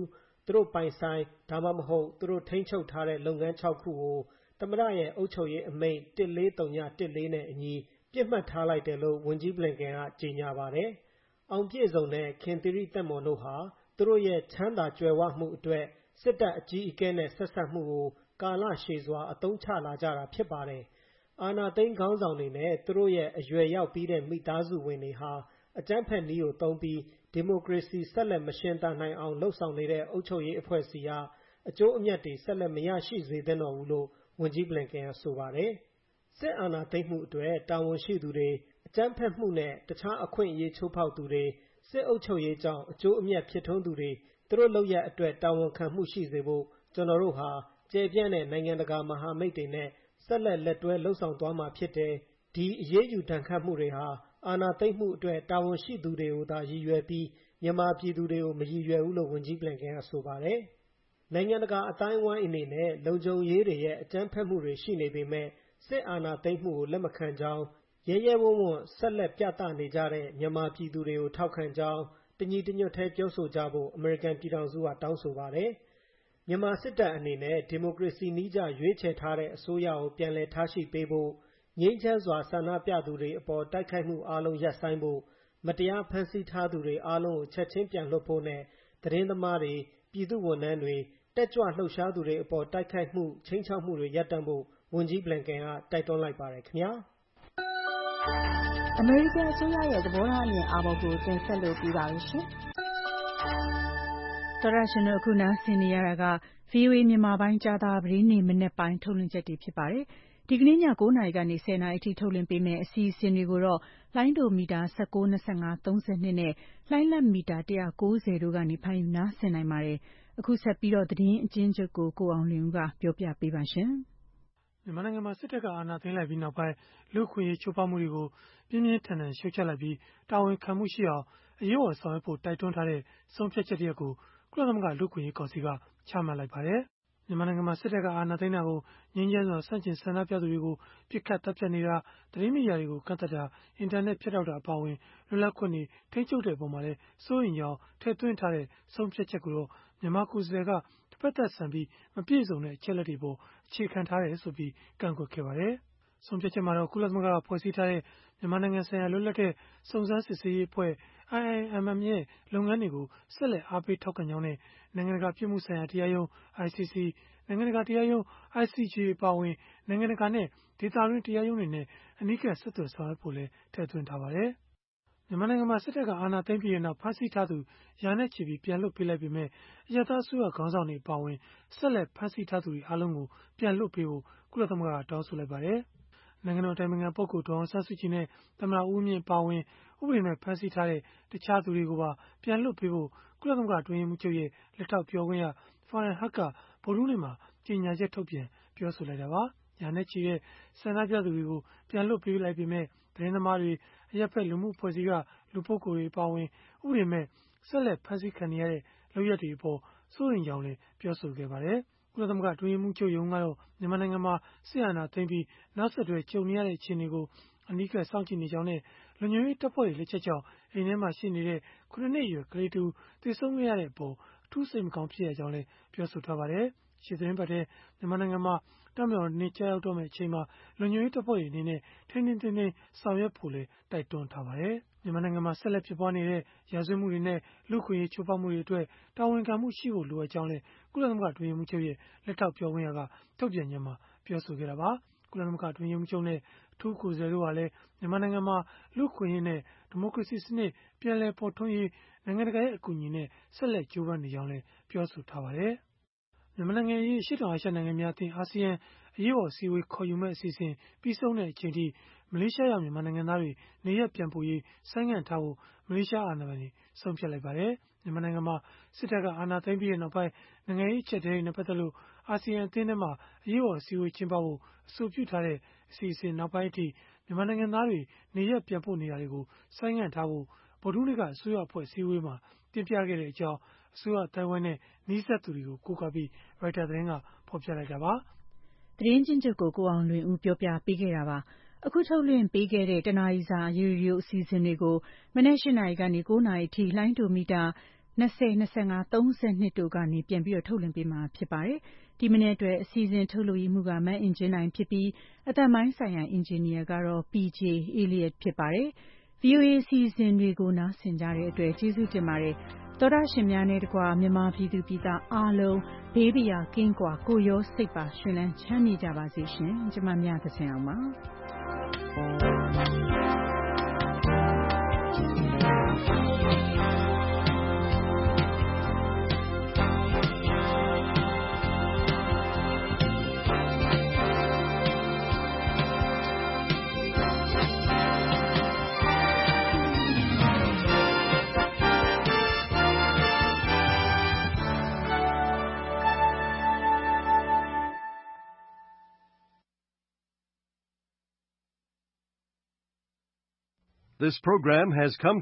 သူတို့ပိုင်ဆိုင်ဒါမှမဟုတ်သူတို့ထိန်းချုပ်ထားတဲ့လုပ်ငန်းခြောက်ခုကိုသမ္မတရဲ့အုပ်ချုပ်ရေးအမိန့်တစ်လေးသုံးတစ်လေးနဲ့အညီပြစ်မှတ်ထားလိုက်တယ်လို့ဝန်ကြီးဘလင်ကန်ကကြေညာပါတယ်။အောင်ပြည့်စုံတဲ့ခင်သီရိသက်မွန်တို့ဟာသူတို့ရဲ့ချမ်းသာကြွယ်ဝမှုအတွက်စစ်တပ်အကြီးအကဲနဲ့ဆက်ဆက်မှုကိုကာလရှည်စွာအသုံးချလာကြတာဖြစ်ပါတယ်။အာဏာသိမ်းခေါင်းဆောင်တွေနဲ့သူတို့ရဲ့အရွယ်ရောက်ပြီးတဲ့မိသားစုဝင်တွေဟာအကြမ်းဖက်နည်းကိုသုံးပြီးဒီမိုကရေစီဆက်လက်မရှင်သန်နိုင်အောင်လှုံ့ဆော်နေတဲ့အုပ်ချုပ်ရေးအဖွဲ့အစည်းဟာအကျိုးအမြတ်တွေဆက်လက်မရရှိစေသင့်တော့ဘူးလို့ဝန်ကြီးဘလင်ကန်ကဆိုပါတယ်။စစ်အာဏာသိမ်းမှုအတွက်တာဝန်ရှိသူတွေအကြမ်းဖက်မှုနဲ့တခြားအခွင့်အရေးချိုးဖောက်သူတွေစစ်အုပ်ချုပ်ရေးကြောင့်အကျိုးအမြတ်ဖြစ်ထွန်းသူတွေသူတို့လုပ်ရအတွက်တာဝန်ခံမှုရှိစေဖို့ကျွန်တော်တို့ဟာကျေပြန့်တဲ့နိုင်ငံတကာမဟာမိတ်တွေနဲ့ဆက်လက်လက်တွဲလှုံ့ဆော်သွားမှာဖြစ်တယ်။ဒီအရေးယူဒဏ်ခတ်မှုတွေဟာအာဏာသိမ်းမှုအတွက်တာဝန်ရှိသူတွေကိုသာရည်ရွယ်ပြီးမြန်မာပြည်သူတွေကိုမရည်ရွယ်ဘူးလို့ဝန်ကြီးဘလင်ကန်ကဆိုပါတယ်။နိုင်ငံတကာအတိုင်းအဝိုင်းအနေနဲ့လုံခြုံရေးတွေရဲ့အကြမ်းဖက်မှုတွေရှိနေပေမဲ့စစ်အာဏာသိမ်းမှုကိုလက်မခံကြောင်းရဲရဲဝံ့ဝံ့ဆက်လက်ပြသနေကြတဲ့မြန်မာပြည်သူတွေကိုထောက်ခံကြောင်းတညီတညွတ်ထဲပြောဆိုကြဖို့အမေရိကန်ပြည်ထောင်စုကတောင်းဆိုပါတယ်။မြန်မာစစ်တပ်အနေနဲ့ဒီမိုကရေစီနည်းကျရွေးချယ်ထားတဲ့အစိုးရကိုပြန်လည်ထားရှိပေးဖို့ငြိမ်းချမ်းစွာဆန္ဒပြသူတွေအပေါ်တိုက်ခိုက်မှုအားလုံးရပ်ဆိုင်းဖို့မတရားဖမ်းဆီးထားသူတွေအားလုံးကိုချက်ချင်းပြန်လွှတ်ဖို့နဲ့သတင်းသမားတွေပြည်သူဝန်ထမ်းတွေတက်ကြွလှုပ်ရှားသူတွေအပေါ်တိုက်ခိုက်မှုချင်းချောက်မှုတွေရပ်တန့်ဖို့ဝန်ကြီးဘလင်ကန်ကတိုက်တွန်းလိုက်ပါတယ်ခင်ဗျာအမေရိကန်အစိုးရရဲ့သဘောထားအမြင်အာဘော်ကိုတင်ဆက်လို့ပြီးပါပြီရှင်။သောရရှင်တို့အခုနားဆင်နေရတာက ဗွီအိုအေ မြန်မာပိုင်းကြာသပတေးနေ့မနက်ပိုင်းထုတ်လွှင့်ချက်တွေဖြစ်ပါတယ်။ဒီကနေ့ညကိုးနာရီကနေဆယ်နာရီအထိထုတ်လွှင့်ပေးမယ့်အစီအစဉ်တွေကိုတော့လိုင်းဒိုမီတာ၁၉ ၂၅ ၃၂နဲ့လှိုင်းလတ်မီတာ၁၉၀တို့ကနေဖမ်းယူနားဆင်နိုင်ပါတယ်။အခုဆက်ပြီးတော့သတင်းအကျဉ်းချုပ်ကိုကိုအောင်လင်းဦးကပြောပြပေးပါရှင်။မြန်မာနိုင်ငံမှာစစ်တပ်ကအာဏာသိမ်းလိုက်ပြီးနောက်ပိုင်းလူ့အခွင့်အရေးချိုးဖောက်မှုတွေကိုပြင်းပြင်းထန်ထန်ရှုတ်ချလိုက်ပြီးတာဝန်ခံမှုရှိအောင်အရေးပေါ်ဆောင်ရွက်ဖို့တိုက်တွန်းထားတဲ့ဆုံးဖြတ်ချက်တရပ်ကိုကုလသမဂ္ဂလူ့အခွင့်အရေးကောင်စီကချမှတ်လိုက်ပါတယ်။မြန်မာနိုင်ငံမှာစစ်တပ်ကအာဏာသိမ်းတာကိုငြိမ်းချမ်းစွာဆန့်ကျင်ဆန္ဒပြသူတွေကိုပြစ်ခတ်တပ်ဖြတ်နေတာသတင်းမီဒီယာတွေကိုကန့်သတ်တာအင်တာနက်ဖြတ်တောက်တာအပါအဝင်လွတ်လပ်ခွင့်တွေထိန်းချုပ်တဲ့အပေါ်မှာလည်းစိုးရိမ်ကြောင်းထည့်သွင်းထားတဲ့ဆုံးဖြတ်ချက်ကိုတော့မြန်မာကိုယ်စားလှယ်ကတစ်ဖက်သက်ဆန်ပြီးမပြည့်စုံတဲ့အချက်လက်တွေပေါ်အခြေခံထားတယ်ဆိုပြီးကန့်ကွက်ခဲ့ပါတယ်။ဆုံးဖြတ်ချက်မှာတော့ကုလသမဂ္ဂကဖွဲ့စည်းထားတဲ့မြန်မာနိုင်ငံဆိုင်ရာလွတ်လပ်တဲ့စုံစမ်းစစ်ဆေးရေးအဖွဲ့ I I M M ရဲ့လုပ်ငန်းတွေကိုဆက်လက်အားပေးထောက်ခံကြောင်းနဲ့နိုင်ငံတကာပြစ်မှုဆိုင်ရာတရားရုံး I C C နိုင်ငံတကာတရားရုံး I C J အပါအဝင်နိုင်ငံတကာနဲ့ဒေသတွင်းတရားရုံးတွေနဲ့အနီးကပ်ဆက်သွယ်ဆောင်ရွက်ဖို့လည်းထည့်သွင်းထားပါတယ်။မြန်မာနိုင်ငံမှာစစ်တပ်ကအာဏာသိမ်းပြီးနောက်ဖမ်းဆီးထားသူရာနဲ့ချီပြီးပြန်လွှတ်ပေးလိုက်ပေမဲ့အရပ်သားအစိုးရခေါင်းဆောင်တွေအပါအဝင်ဆက်လက်ဖမ်းဆီးထားသူတွေအားလုံးကိုပြန်လွှတ်ပေးဖို့ကုလသမဂ္ဂကတောင်းဆိုလိုက်ပါတယ်။နိုင်ငံတော်အတိုင်ပင်ခံပုဂ္ဂိုလ်ဒေါ်အောင်ဆန်းစုကြည်နဲ့သမ္မတဦးဝင်းမြင့်အပါအဝင်ဥပဒေမဲ့ဖမ်းဆီးထားတဲ့တခြားသူတွေကိုပါပြန်လွှတ်ပေးဖို့ကုလသမဂ္ဂအတွင်းရေးမှူးချုပ်ရဲ့လက်ထောက်ပြောခွင့်ရ Farhan Haq ကဗုဒ္ဓဟူးနေ့မှာကြေညာချက်ထုတ်ပြန်ပြောဆိုလိုက်တာပါ။ရာနဲ့ချီတဲ့ဆန္ဒပြသူတွေကိုပြန်လွှတ်ပေးလိုက်ပေမဲ့သတင်းသမားတွေအရပ်ဖက်လူမှုအဖွဲ့အစည်းကလူပုဂ္ဂိုလ်တွေအပါအဝင်ဥပဒေမဲ့ဆက်လက်ဖမ်းဆီးခံနေရတဲ့လုပ်ရက်တွေအပေါ်စိုးရိမ်ကြောင်းလည်းပြောဆိုခဲ့ပါတယ်။ကုလသမဂ္ဂအတွင်းရေးမှူးချုပ်ရုံးကတော့မြန်မာနိုင်ငံမှာစစ်အာဏာသိမ်းပြီးနောက်ဆက်တွဲကြုံနေရတဲ့အခြေအနေကိုအနီးကပ်စောင့်ကြည့်နေကြောင်းနဲ့လုံခြုံရေးတပ်ဖွဲ့တွေလက်ချက်ကြောင့်အိမ်ထဲမှာရှိနေတဲ့ခုနှစ်အရွယ်ကလေးတူသေဆုံးခဲ့ရတဲ့အပေါ်အထူးစိတ်မကောင်းဖြစ်ရကြောင်းလည်းပြောဆိုထားပါတယ်။ရှေ့သတင်းပတ်ထဲမြန်မာနိုင်ငံမှာတပ်မတော်နေ့ကြာရောက်တော့မယ့်အချိန်မှာလုံခြုံရေးတပ်ဖွဲ့တွေအနေနဲ့ထိန်းထိန်းသိမ်းသိမ်းဆောင်ရွက်ဖို့လည်းတိုက်တွန်းထားပါတယ်။မြန်မာနိုင်ငံမှာဆက်လက်ဖြစ်ပွားနေတဲ့ရာဇဝတ်မှုတွေနဲ့လူ့အခွင့်အရေးချိုးဖောက်မှုတွေအတွက်တာဝန်ခံမှုရှိဖို့လိုအပ်ကြောင်းလည်းကုလသမဂ္ဂအတွင်းရေးမှူးချုပ်ရဲ့လက်ထောက်ပြောခွင့်ရကထုတ်ပြန်ချက်မှာပြောဆိုခဲ့တာပါ။ကုလသမဂ္ဂအတွင်းရေးမှူးချုပ်နဲ့အထူးကိုယ်စားလှယ်တို့ဟာလည်းမြန်မာနိုင်ငံမှာလူ့အခွင့်အရေးနဲ့ဒီမိုကရေစီစနစ်ပြန်လည်ပေါ်ထွန်းရေးနိုင်ငံတကာရဲ့အကူအညီနဲ့ဆက်လက်ကြိုးပမ်းနေကြောင်းလည်းပြောဆိုထားပါတယ်။မြန်မာနိုင်ငံရေးအရှေ့တောင်အာရှနိုင်ငံများအသင်းအာဆီယံအရေးပေါ်အစည်းအဝေးခေါ်ယူမဲ့အစီအစဉ်ပြီးဆုံးတဲ့အချိန်ထိမလေးရှားရောက်မြန်မာနိုင်ငံသားတွေနေရပ်ပြန်ပို့ရေးဆိုင်းငံ့ထားဖို့မလေးရှားအာဏာပိုင်တွေဆုံးဖြတ်လိုက်ပါတယ်။မြန်မာနိုင်ငံမှာစစ်တပ်ကအာဏာသိမ်းပြီးနောက်ပိုင်းနိုင်ငံရေးအကျပ်အတည်းတွေနဲ့ပတ်သက်လို့အာဆီယံအသင်းထဲမှာအရေးပေါ်အစည်းအဝေးကျင်းပဖို့အဆိုပြုထားတဲ့အစီအစဉ်နောက်ပိုင်းအထိမြန်မာနိုင်ငံသားတွေနေရပ်ပြန်ပို့နေတာတွေကိုဆိုင်းငံ့ထားဖို့ဗုဒ္ဓဟူးနေ့ကအစိုးရအဖွဲ့အစည်းအဝေးမှာတင်ပြခဲ့တဲ့အကြောင်းအစိုးရအတိုင်းအဝိုင်းနဲ့နှီးစပ်သူတွေကိုကိုးကားပြီးရိုက်တာသတင်းကဖော်ပြလိုက်တာပါ။သတင်းချင်းချုပ်ကိုကိုအောင်လွင်ဦးပြောပြပေးခဲ့တာပါ။အခုထုတ်လွှင့်ပေးခဲ့တဲ့တနာရီစာရေဒီယိုအစီအစဉ်တွေကိုမနက်၈နာရီကနေ၉နာရီအထိလိုင်းဒိုမီတာ၂၀-၂၅-၃၂ တို့ကနေပြန်ပြီးထုတ်လွှင့်ပေးမှာဖြစ်ပါတယ်။ဒီမနေ့အတွက်အစီအစဉ်ထုတ်လုပ်ရေးမှူးကမန်းအင်ဂျင်နိုင်ဖြစ်ပြီးအသံပိုင်းဆိုင်ရာအင်ဂျင်နီယာကတော့ ပီ ဂျေ Elliot ဖြစ်ပါတယ်။ ဗွီအိုအေအစီအစဉ်တွေကိုနားဆင်ကြတဲ့အတွက်ကျေးဇူးတင်ပါတယ်။သောတာရှင်များနဲ့တကွမြန်မာပြည်သူပြည်သားအားလုံးဘေးပရာကင်းကွာကိုရောစိတ်ပါရှင်လန်းချမ်းမြေ့ကြပါစေရှင်။ကျွန်မမြသဇင်အောင်ပါ။ This program has come